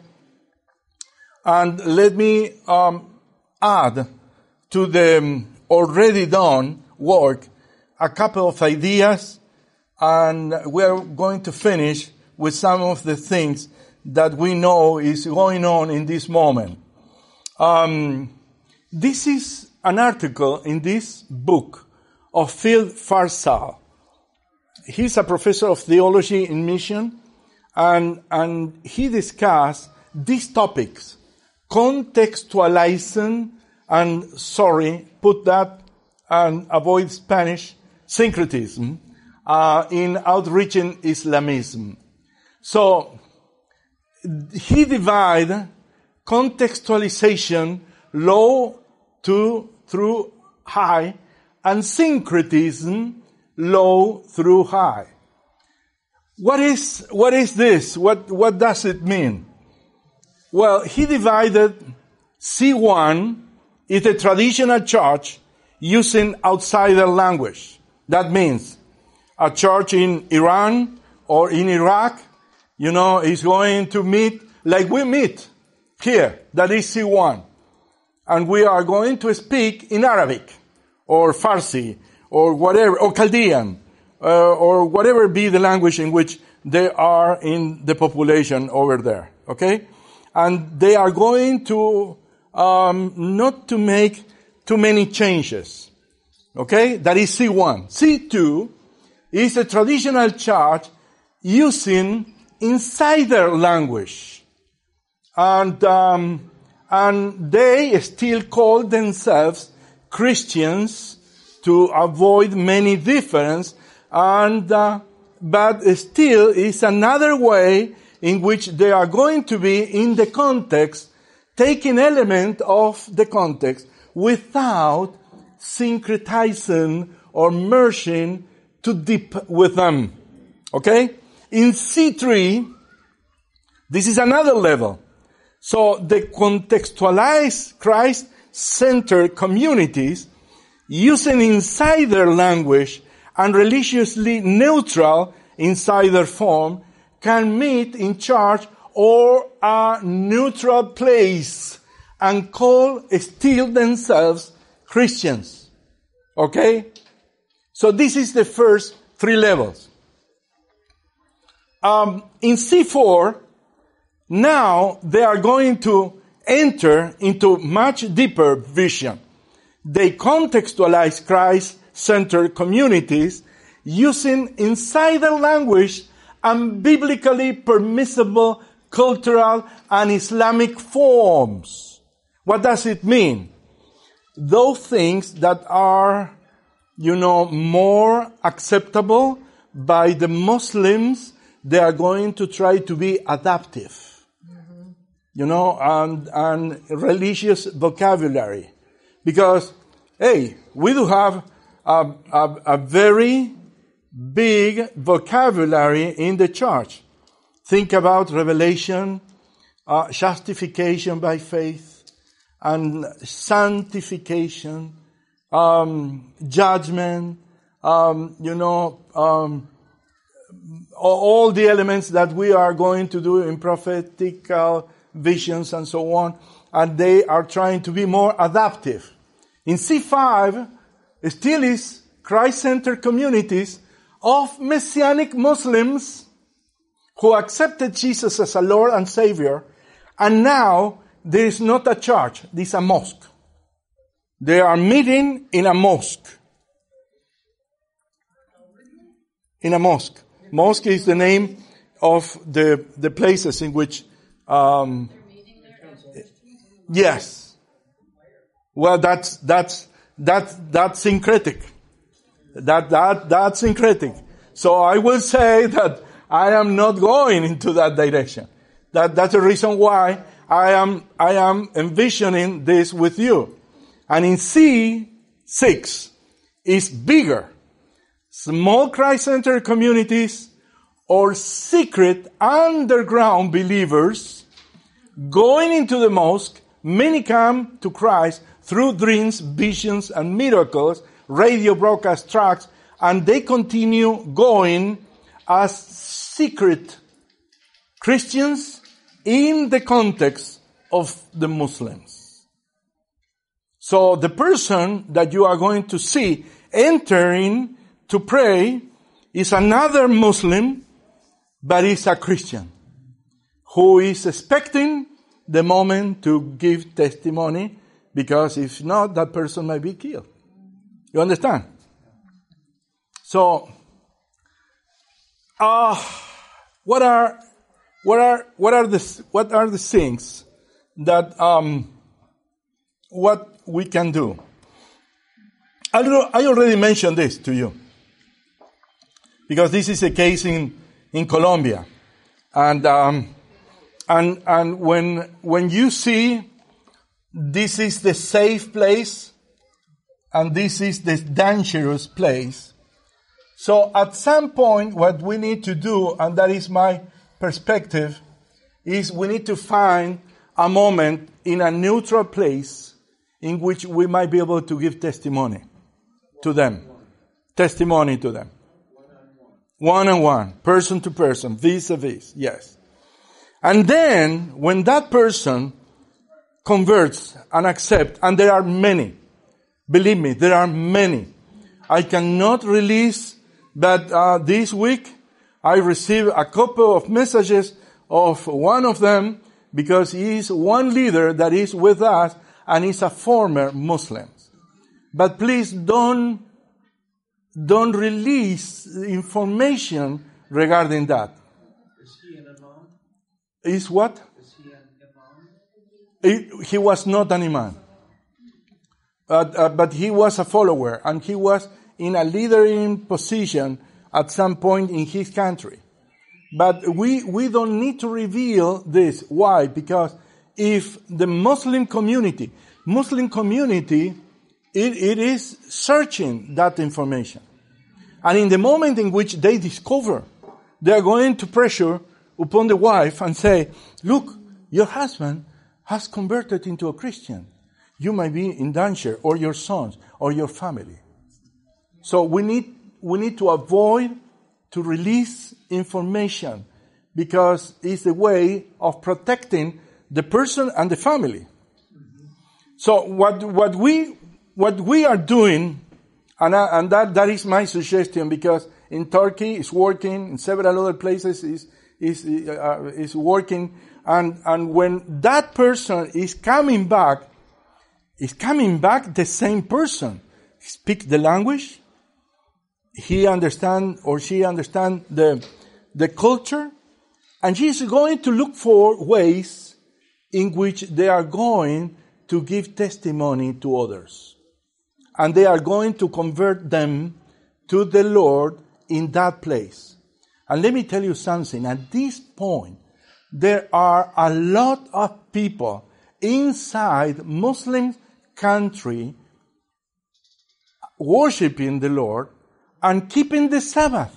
and let me um, add to the already done work a couple of ideas, and we are going to finish with some of the things that we know is going on in this moment. Um, this is an article in this book of Phil Farsal. He's a professor of theology in mission, and, and he discussed these topics, contextualizing, and sorry, put that and avoid Spanish, syncretism, uh, in outreaching Islamism. So, he divided contextualization, low to through high, and syncretism, low through high. What is, what is this? What, what does it mean? Well, he divided C one is the traditional church using outsider language. That means a church in Iran or in Iraq, you know, is going to meet like we meet here. That is C one. And we are going to speak in Arabic or Farsi or whatever, or Chaldean, uh, or whatever be the language in which they are in the population over there. Okay? And they are going to, um, not to make too many changes. Okay? That is C one. C two is a traditional church using insider language. And, um, and they still call themselves Christians to avoid many differences, and, uh, but still is another way in which they are going to be in the context, taking element of the context without syncretizing or merging too deep with them. Okay? In C three, this is another level. So the contextualized Christ-centered communities using insider language and religiously neutral insider form can meet in church or a neutral place and call still themselves Christians. Okay? So this is the first three levels. Um, in C four, now they are going to enter into much deeper vision. They contextualize Christ-centered communities using insider language and biblically permissible cultural and Islamic forms. What does it mean? Those things that are, you know, more acceptable by the Muslims, they are going to try to be adaptive. Mm-hmm. You know, and, and religious vocabulary. Because, hey, we do have a, a, a very big vocabulary in the church. Think about revelation, uh, justification by faith, and sanctification, um, judgment, um, you know, um, all the elements that we are going to do in prophetical visions and so on, and they are trying to be more adaptive. In C five, still is Christ-centered communities of Messianic Muslims who accepted Jesus as a Lord and Savior, and now there is not a church, this is a mosque. They are meeting in a mosque. In a mosque. Mosque is the name of the, the places in which, um, yes. Well, that's, that's, that's, that's syncretic. That, that, that's syncretic. So I will say that I am not going into that direction. That, that's the reason why I am, I am envisioning this with you. And in C six is bigger. Small Christ-centered communities or secret underground believers going into the mosque. Many come to Christ through dreams, visions, and miracles, radio broadcast tracts, and they continue going as secret Christians in the context of the Muslims. So the person that you are going to see entering to pray is another Muslim, but is a Christian who is expecting the moment to give testimony Because if not, that person might be killed. You understand? So, uh, what are what are what are the what are the things that um, what we can do? I I already mentioned this to you because this is a case in in Colombia, and um, and and when when you see this is the safe place and this is the dangerous place. So at some point, what we need to do, and that is my perspective, is we need to find a moment in a neutral place in which we might be able to give testimony to them. Testimony to them. One-on-one, person to person, vis-a-vis, yes. And then, when that person converts and accepts, and there are many, believe me, there are many. I cannot release that uh, this week I received a couple of messages of one of them because he is one leader that is with us and is a former Muslim. But please don't, don't release information regarding that. Is he an imam? Is what? Is he an imam? He, he was not an imam. But, uh, but he was a follower, and he was in a leading position at some point in his country. But we, we don't need to reveal this. Why? Because if the Muslim community, Muslim community, it, it is searching that information. And in the moment in which they discover, they are going to pressure upon the wife and say, look, your husband has converted into a Christian. You might be in danger, or your sons, or your family. So we need, we need to avoid to release information because it's a way of protecting the person and the family. So what, what we, what we are doing, and, I, and that, that is my suggestion because in Turkey it's working, in several other places is, is, uh, is working, and, and when that person is coming back, is coming back the same person. He speaks the language. He understand or she understand the, the culture. And she is going to look for ways in which they are going to give testimony to others. And they are going to convert them to the Lord in that place. And let me tell you something. At this point, there are a lot of people inside Muslim country worshiping the Lord and keeping the Sabbath.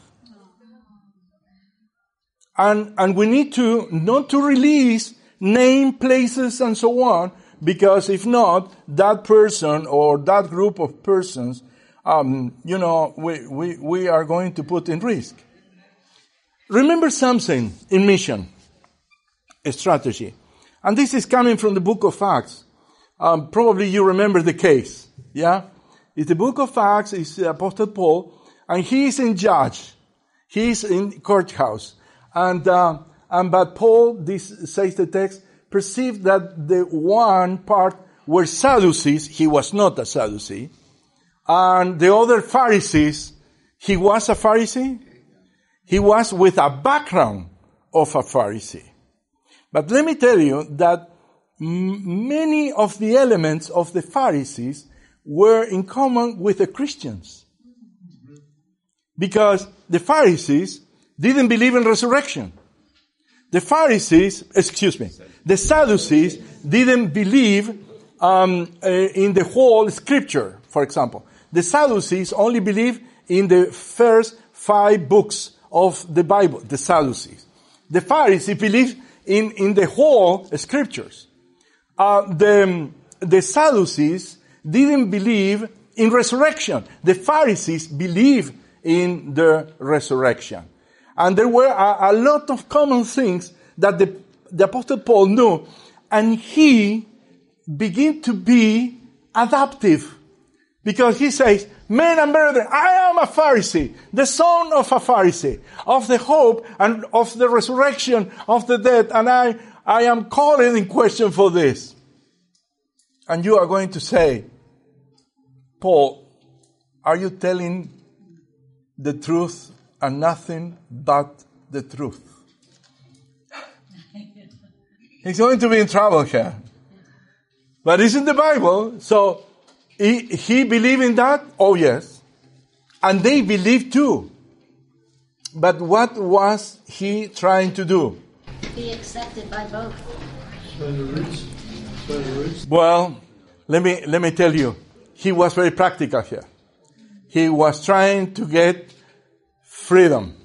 And, and we need to not to release name, places, and so on, because if not, that person or that group of persons, um, you know, we, we, we are going to put in risk. Remember something in mission, a strategy. And this is coming from the book of Acts. Um, probably you remember the case, yeah? It's the book of Acts, it's Apostle Paul, and he is in judge. He is in courthouse. And, uh, and but Paul, this says the text, perceived that the one part were Sadducees, he was not a Sadducee, and the other Pharisees, he was a Pharisee, he was with a background of a Pharisee. But let me tell you that many of the elements of the Pharisees were in common with the Christians. Because the Pharisees didn't believe in resurrection. The Pharisees, excuse me, the Sadducees didn't believe um, uh, in the whole scripture, for example. The Sadducees only believe in the first five books of the Bible, the Sadducees. The Pharisees believe in, in the whole scriptures. Uh, the, the Sadducees didn't believe in resurrection. The Pharisees believed in the resurrection. And there were a, a lot of common things that the, the Apostle Paul knew. And he began to be adaptive. Because he says, men and brethren, I am a Pharisee, the son of a Pharisee, of the hope and of the resurrection of the dead. And I, I am calling in question for this. And you are going to say, Paul, are you telling the truth and nothing but the truth? He's going to be in trouble here. But it's in the Bible, so he, he believed in that? Oh, yes. And they believed too. But what was he trying to do? Be accepted by both. Well, let me let me tell you, he was very practical here. He was trying to get freedom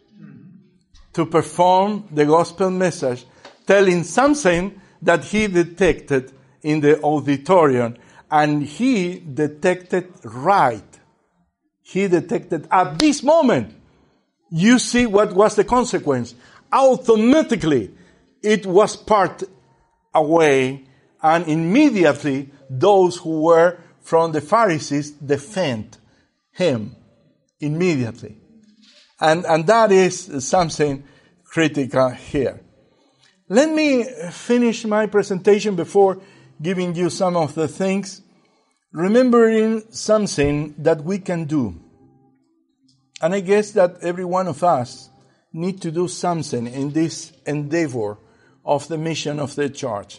to perform the gospel message, telling something that he detected in the auditorium, and he detected right. He detected at this moment. You see what was the consequence. Automatically, it was parted away, and immediately those who were from the Pharisees defend him immediately. And, and that is something critical here. Let me finish my presentation before giving you some of the things, remembering something that we can do. And I guess that every one of us need to do something in this endeavor of the mission of the church.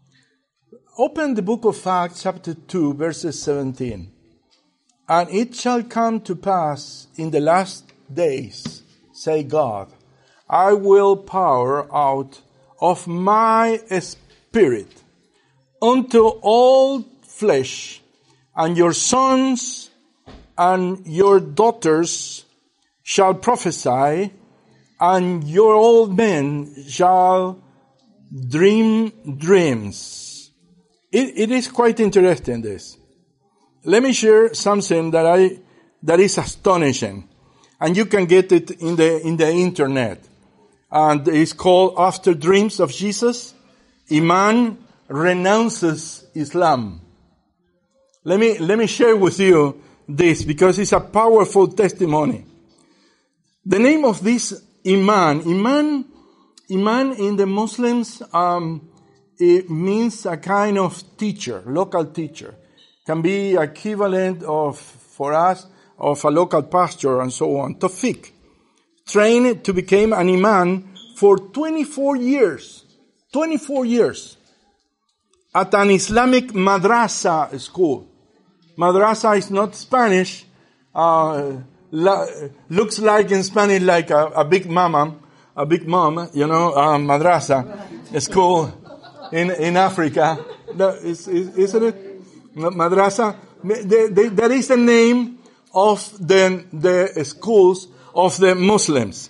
Open the book of Acts, chapter two, verses seventeen. And it shall come to pass in the last days, say God, I will pour out of my spirit unto all flesh, and your sons and your daughters shall prophesy, and your old men shall dream dreams. It, it is quite interesting, this. Let me share something that I that is astonishing, and you can get it in the in the internet. And it's called After Dreams of Jesus. Iman renounces Islam. Let me let me share with you this because it's a powerful testimony. The name of this Iman, Iman, Iman in the Muslims, um, it means a kind of teacher, local teacher. Can be equivalent of, for us, of a local pastor and so on. Tawfiq, trained to become an Imam for twenty-four years. twenty-four years. At an Islamic madrasa school. Madrasa is not Spanish. Uh, la, looks like in Spanish like a, a big mama, a big mom, you know, uh, madrasa, a school in, in Africa. No, is, is, isn't it? Madrasa. They, they, that is the name of the, the schools of the Muslims.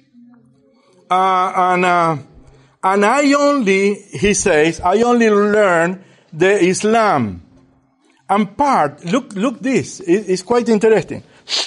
Uh, and, uh, and I only, he says, I only learn the Islam. And part, look, look this, it, it's quite interesting.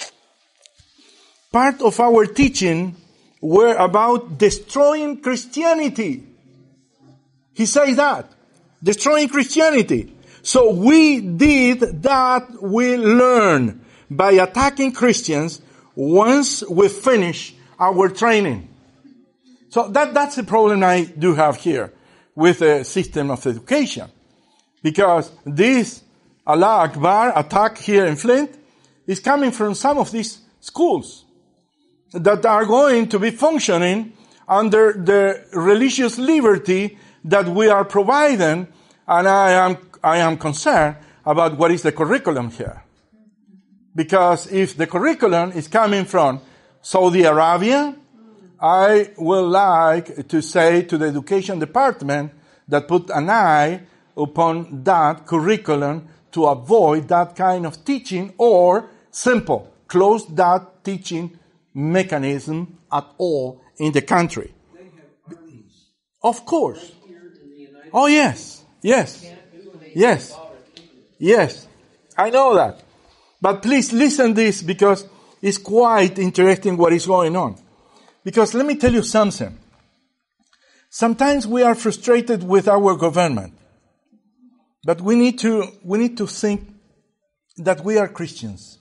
Part of our teaching were about destroying Christianity. He says that. Destroying Christianity. So we did that we learned by attacking Christians once we finish our training. So that, that's the problem I do have here with the system of education. Because this Allah Akbar attack here in Flint is coming from some of these schools that are going to be functioning under the religious liberty that we are providing, and I am I am concerned about what is the curriculum here. Because if the curriculum is coming from Saudi Arabia, I would like to say to the education department that put an eye upon that curriculum to avoid that kind of teaching, or simple, close that teaching mechanism at all in the country. They have armies. Of course. Right here in the United Oh yes, yes, yes, yes. I know that. But please listen this because it's quite interesting what is going on. Because let me tell you something. Sometimes we are frustrated with our government. But we need to, we need to think that we are Christians.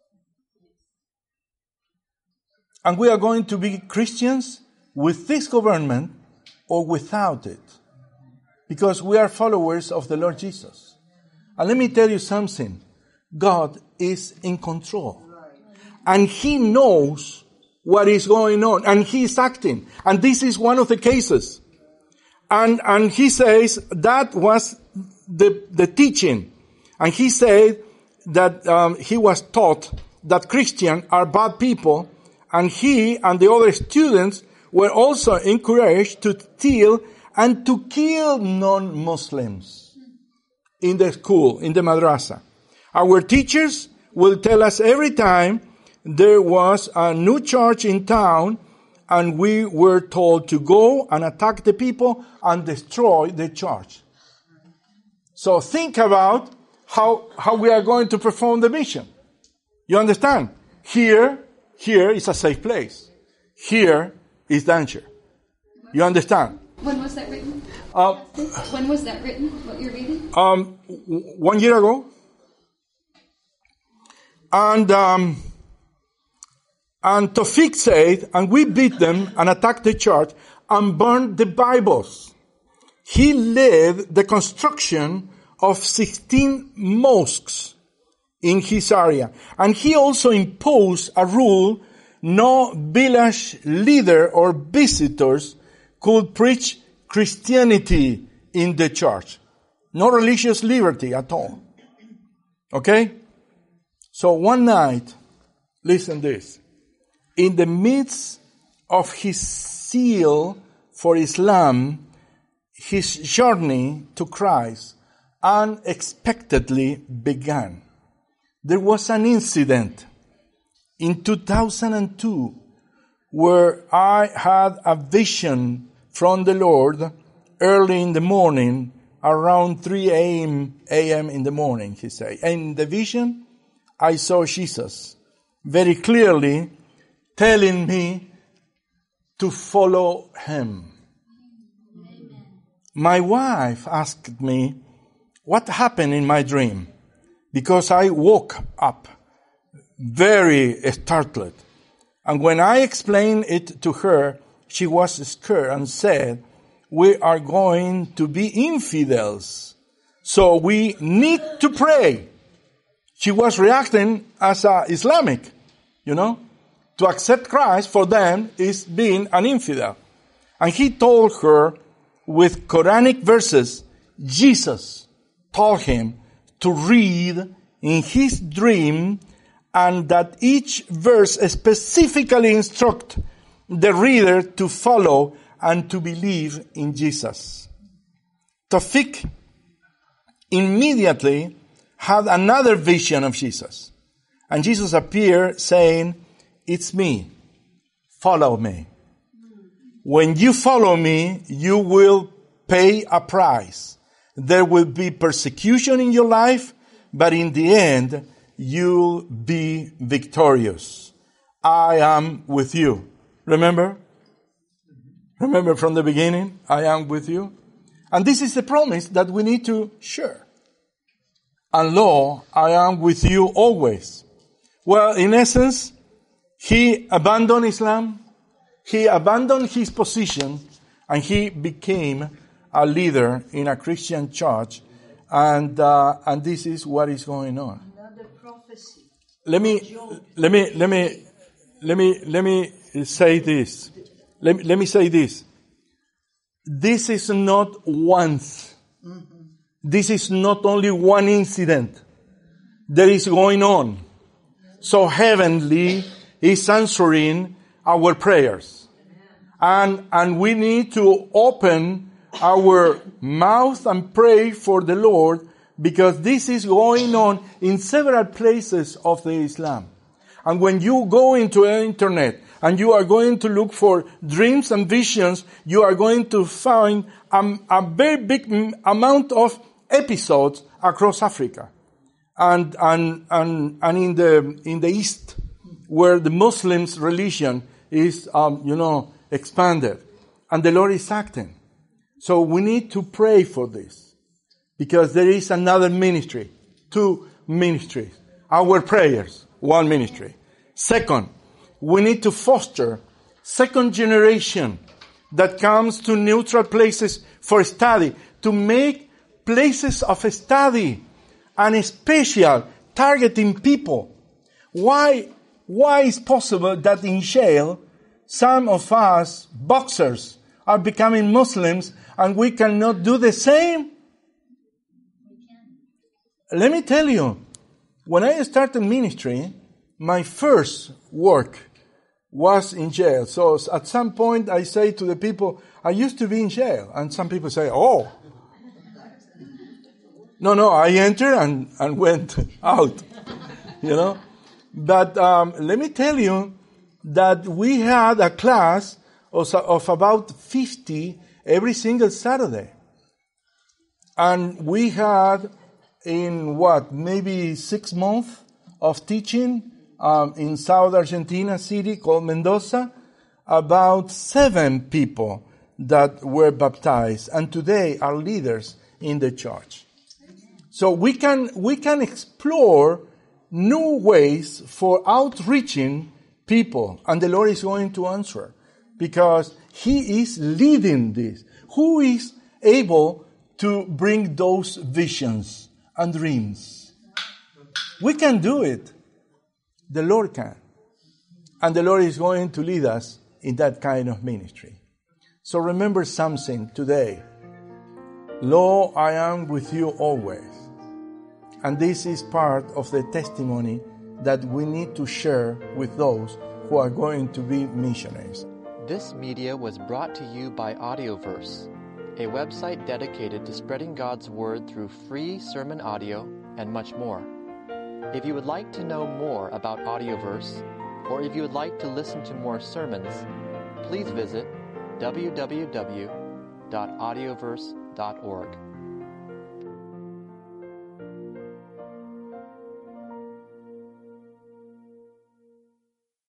And we are going to be Christians with this government or without it. Because we are followers of the Lord Jesus. And let me tell you something. God is in control. And He knows what is going on. And He is acting. And this is one of the cases. And, and He says that was the, the teaching. And He said that um, He was taught that Christians are bad people. And He and the other students were also encouraged to steal and to kill non-Muslims in the school, in the madrasa. Our teachers will tell us every time there was a new church in town and we were told to go and attack the people and destroy the church. So think about how, how we are going to perform the mission. You understand? Here, here is a safe place. Here is danger. You understand? When was that written? Uh, when was that written, what you're reading? Um, w- one year ago. And, um, and Tawfiq said, and we beat them and attacked the church and burned the Bibles. He led the construction of sixteen mosques in his area. And he also imposed a rule: no village leader or visitors could preach Christianity in the church. No religious liberty at all. Okay? So one night, listen this. In the midst of his zeal for Islam, his journey to Christ unexpectedly began. There was an incident in two thousand two where I had a vision from the Lord early in the morning, around three a.m. in the morning, he said. And in the vision, I saw Jesus very clearly telling me to follow Him. Amen. My wife asked me what happened in my dream, because I woke up very startled. And when I explained it to her, she was scared and said, we are going to be infidels, so we need to pray. She was reacting as a Islamic, you know. To accept Christ for them is being an infidel. And he told her with Quranic verses, Jesus told him to read in his dream, and that each verse specifically instruct the reader to follow and to believe in Jesus. Tawfiq immediately had another vision of Jesus. And Jesus appeared saying, it's me. Follow me. When you follow me, you will pay a price. There will be persecution in your life, but in the end, you'll be victorious. I am with you. Remember? Remember from the beginning, I am with you. And this is the promise that we need to share. And lo, I am with you always. Well, in essence, he abandoned Islam, he abandoned his position, and he became a leader in a Christian church. And uh, and this is what is going on. Another prophecy. Let me let me let me let me let me say this. Let me, let me say this. This is not once. Mm-hmm. This is not only one incident that is going on. So heavenly is answering our prayers. And, and we need to open our mouth and pray for the Lord, because this is going on in several places of the Islam. And when you go into the internet and you are going to look for dreams and visions, you are going to find a, a very big amount of episodes across Africa and, and, and, and in the, in the East, where the Muslims' religion is, um, you know, expanded. And the Lord is acting. So we need to pray for this, because there is another ministry, two ministries. Our prayers, one ministry. Second, we need to foster second generation that comes to neutral places for study, to make places of study and special, targeting people. Why, why is possible that in jail, some of us boxers are becoming Muslims and we cannot do the same? Let me tell you, when I started ministry, my first work was in jail. So at some point I say to the people, I used to be in jail. And some people say, oh. No, no, I entered and, and went out, you know. But um, let me tell you that we had a class of, of about fifty every single Saturday. And we had in what, maybe six months of teaching um, in South Argentina city called Mendoza, about seven people that were baptized and today are leaders in the church. So we can, we can explore new ways for outreaching people, and the Lord is going to answer because He is leading this. Who is able to bring those visions and dreams? We can do it. The Lord can. And the Lord is going to lead us in that kind of ministry. So remember something today. Lo, I am with you always. And this is part of the testimony that we need to share with those who are going to be missionaries. This media was brought to you by Audioverse, a website dedicated to spreading God's Word through free sermon audio and much more. If you would like to know more about Audioverse, or if you would like to listen to more sermons, please visit w w w dot audioverse dot org.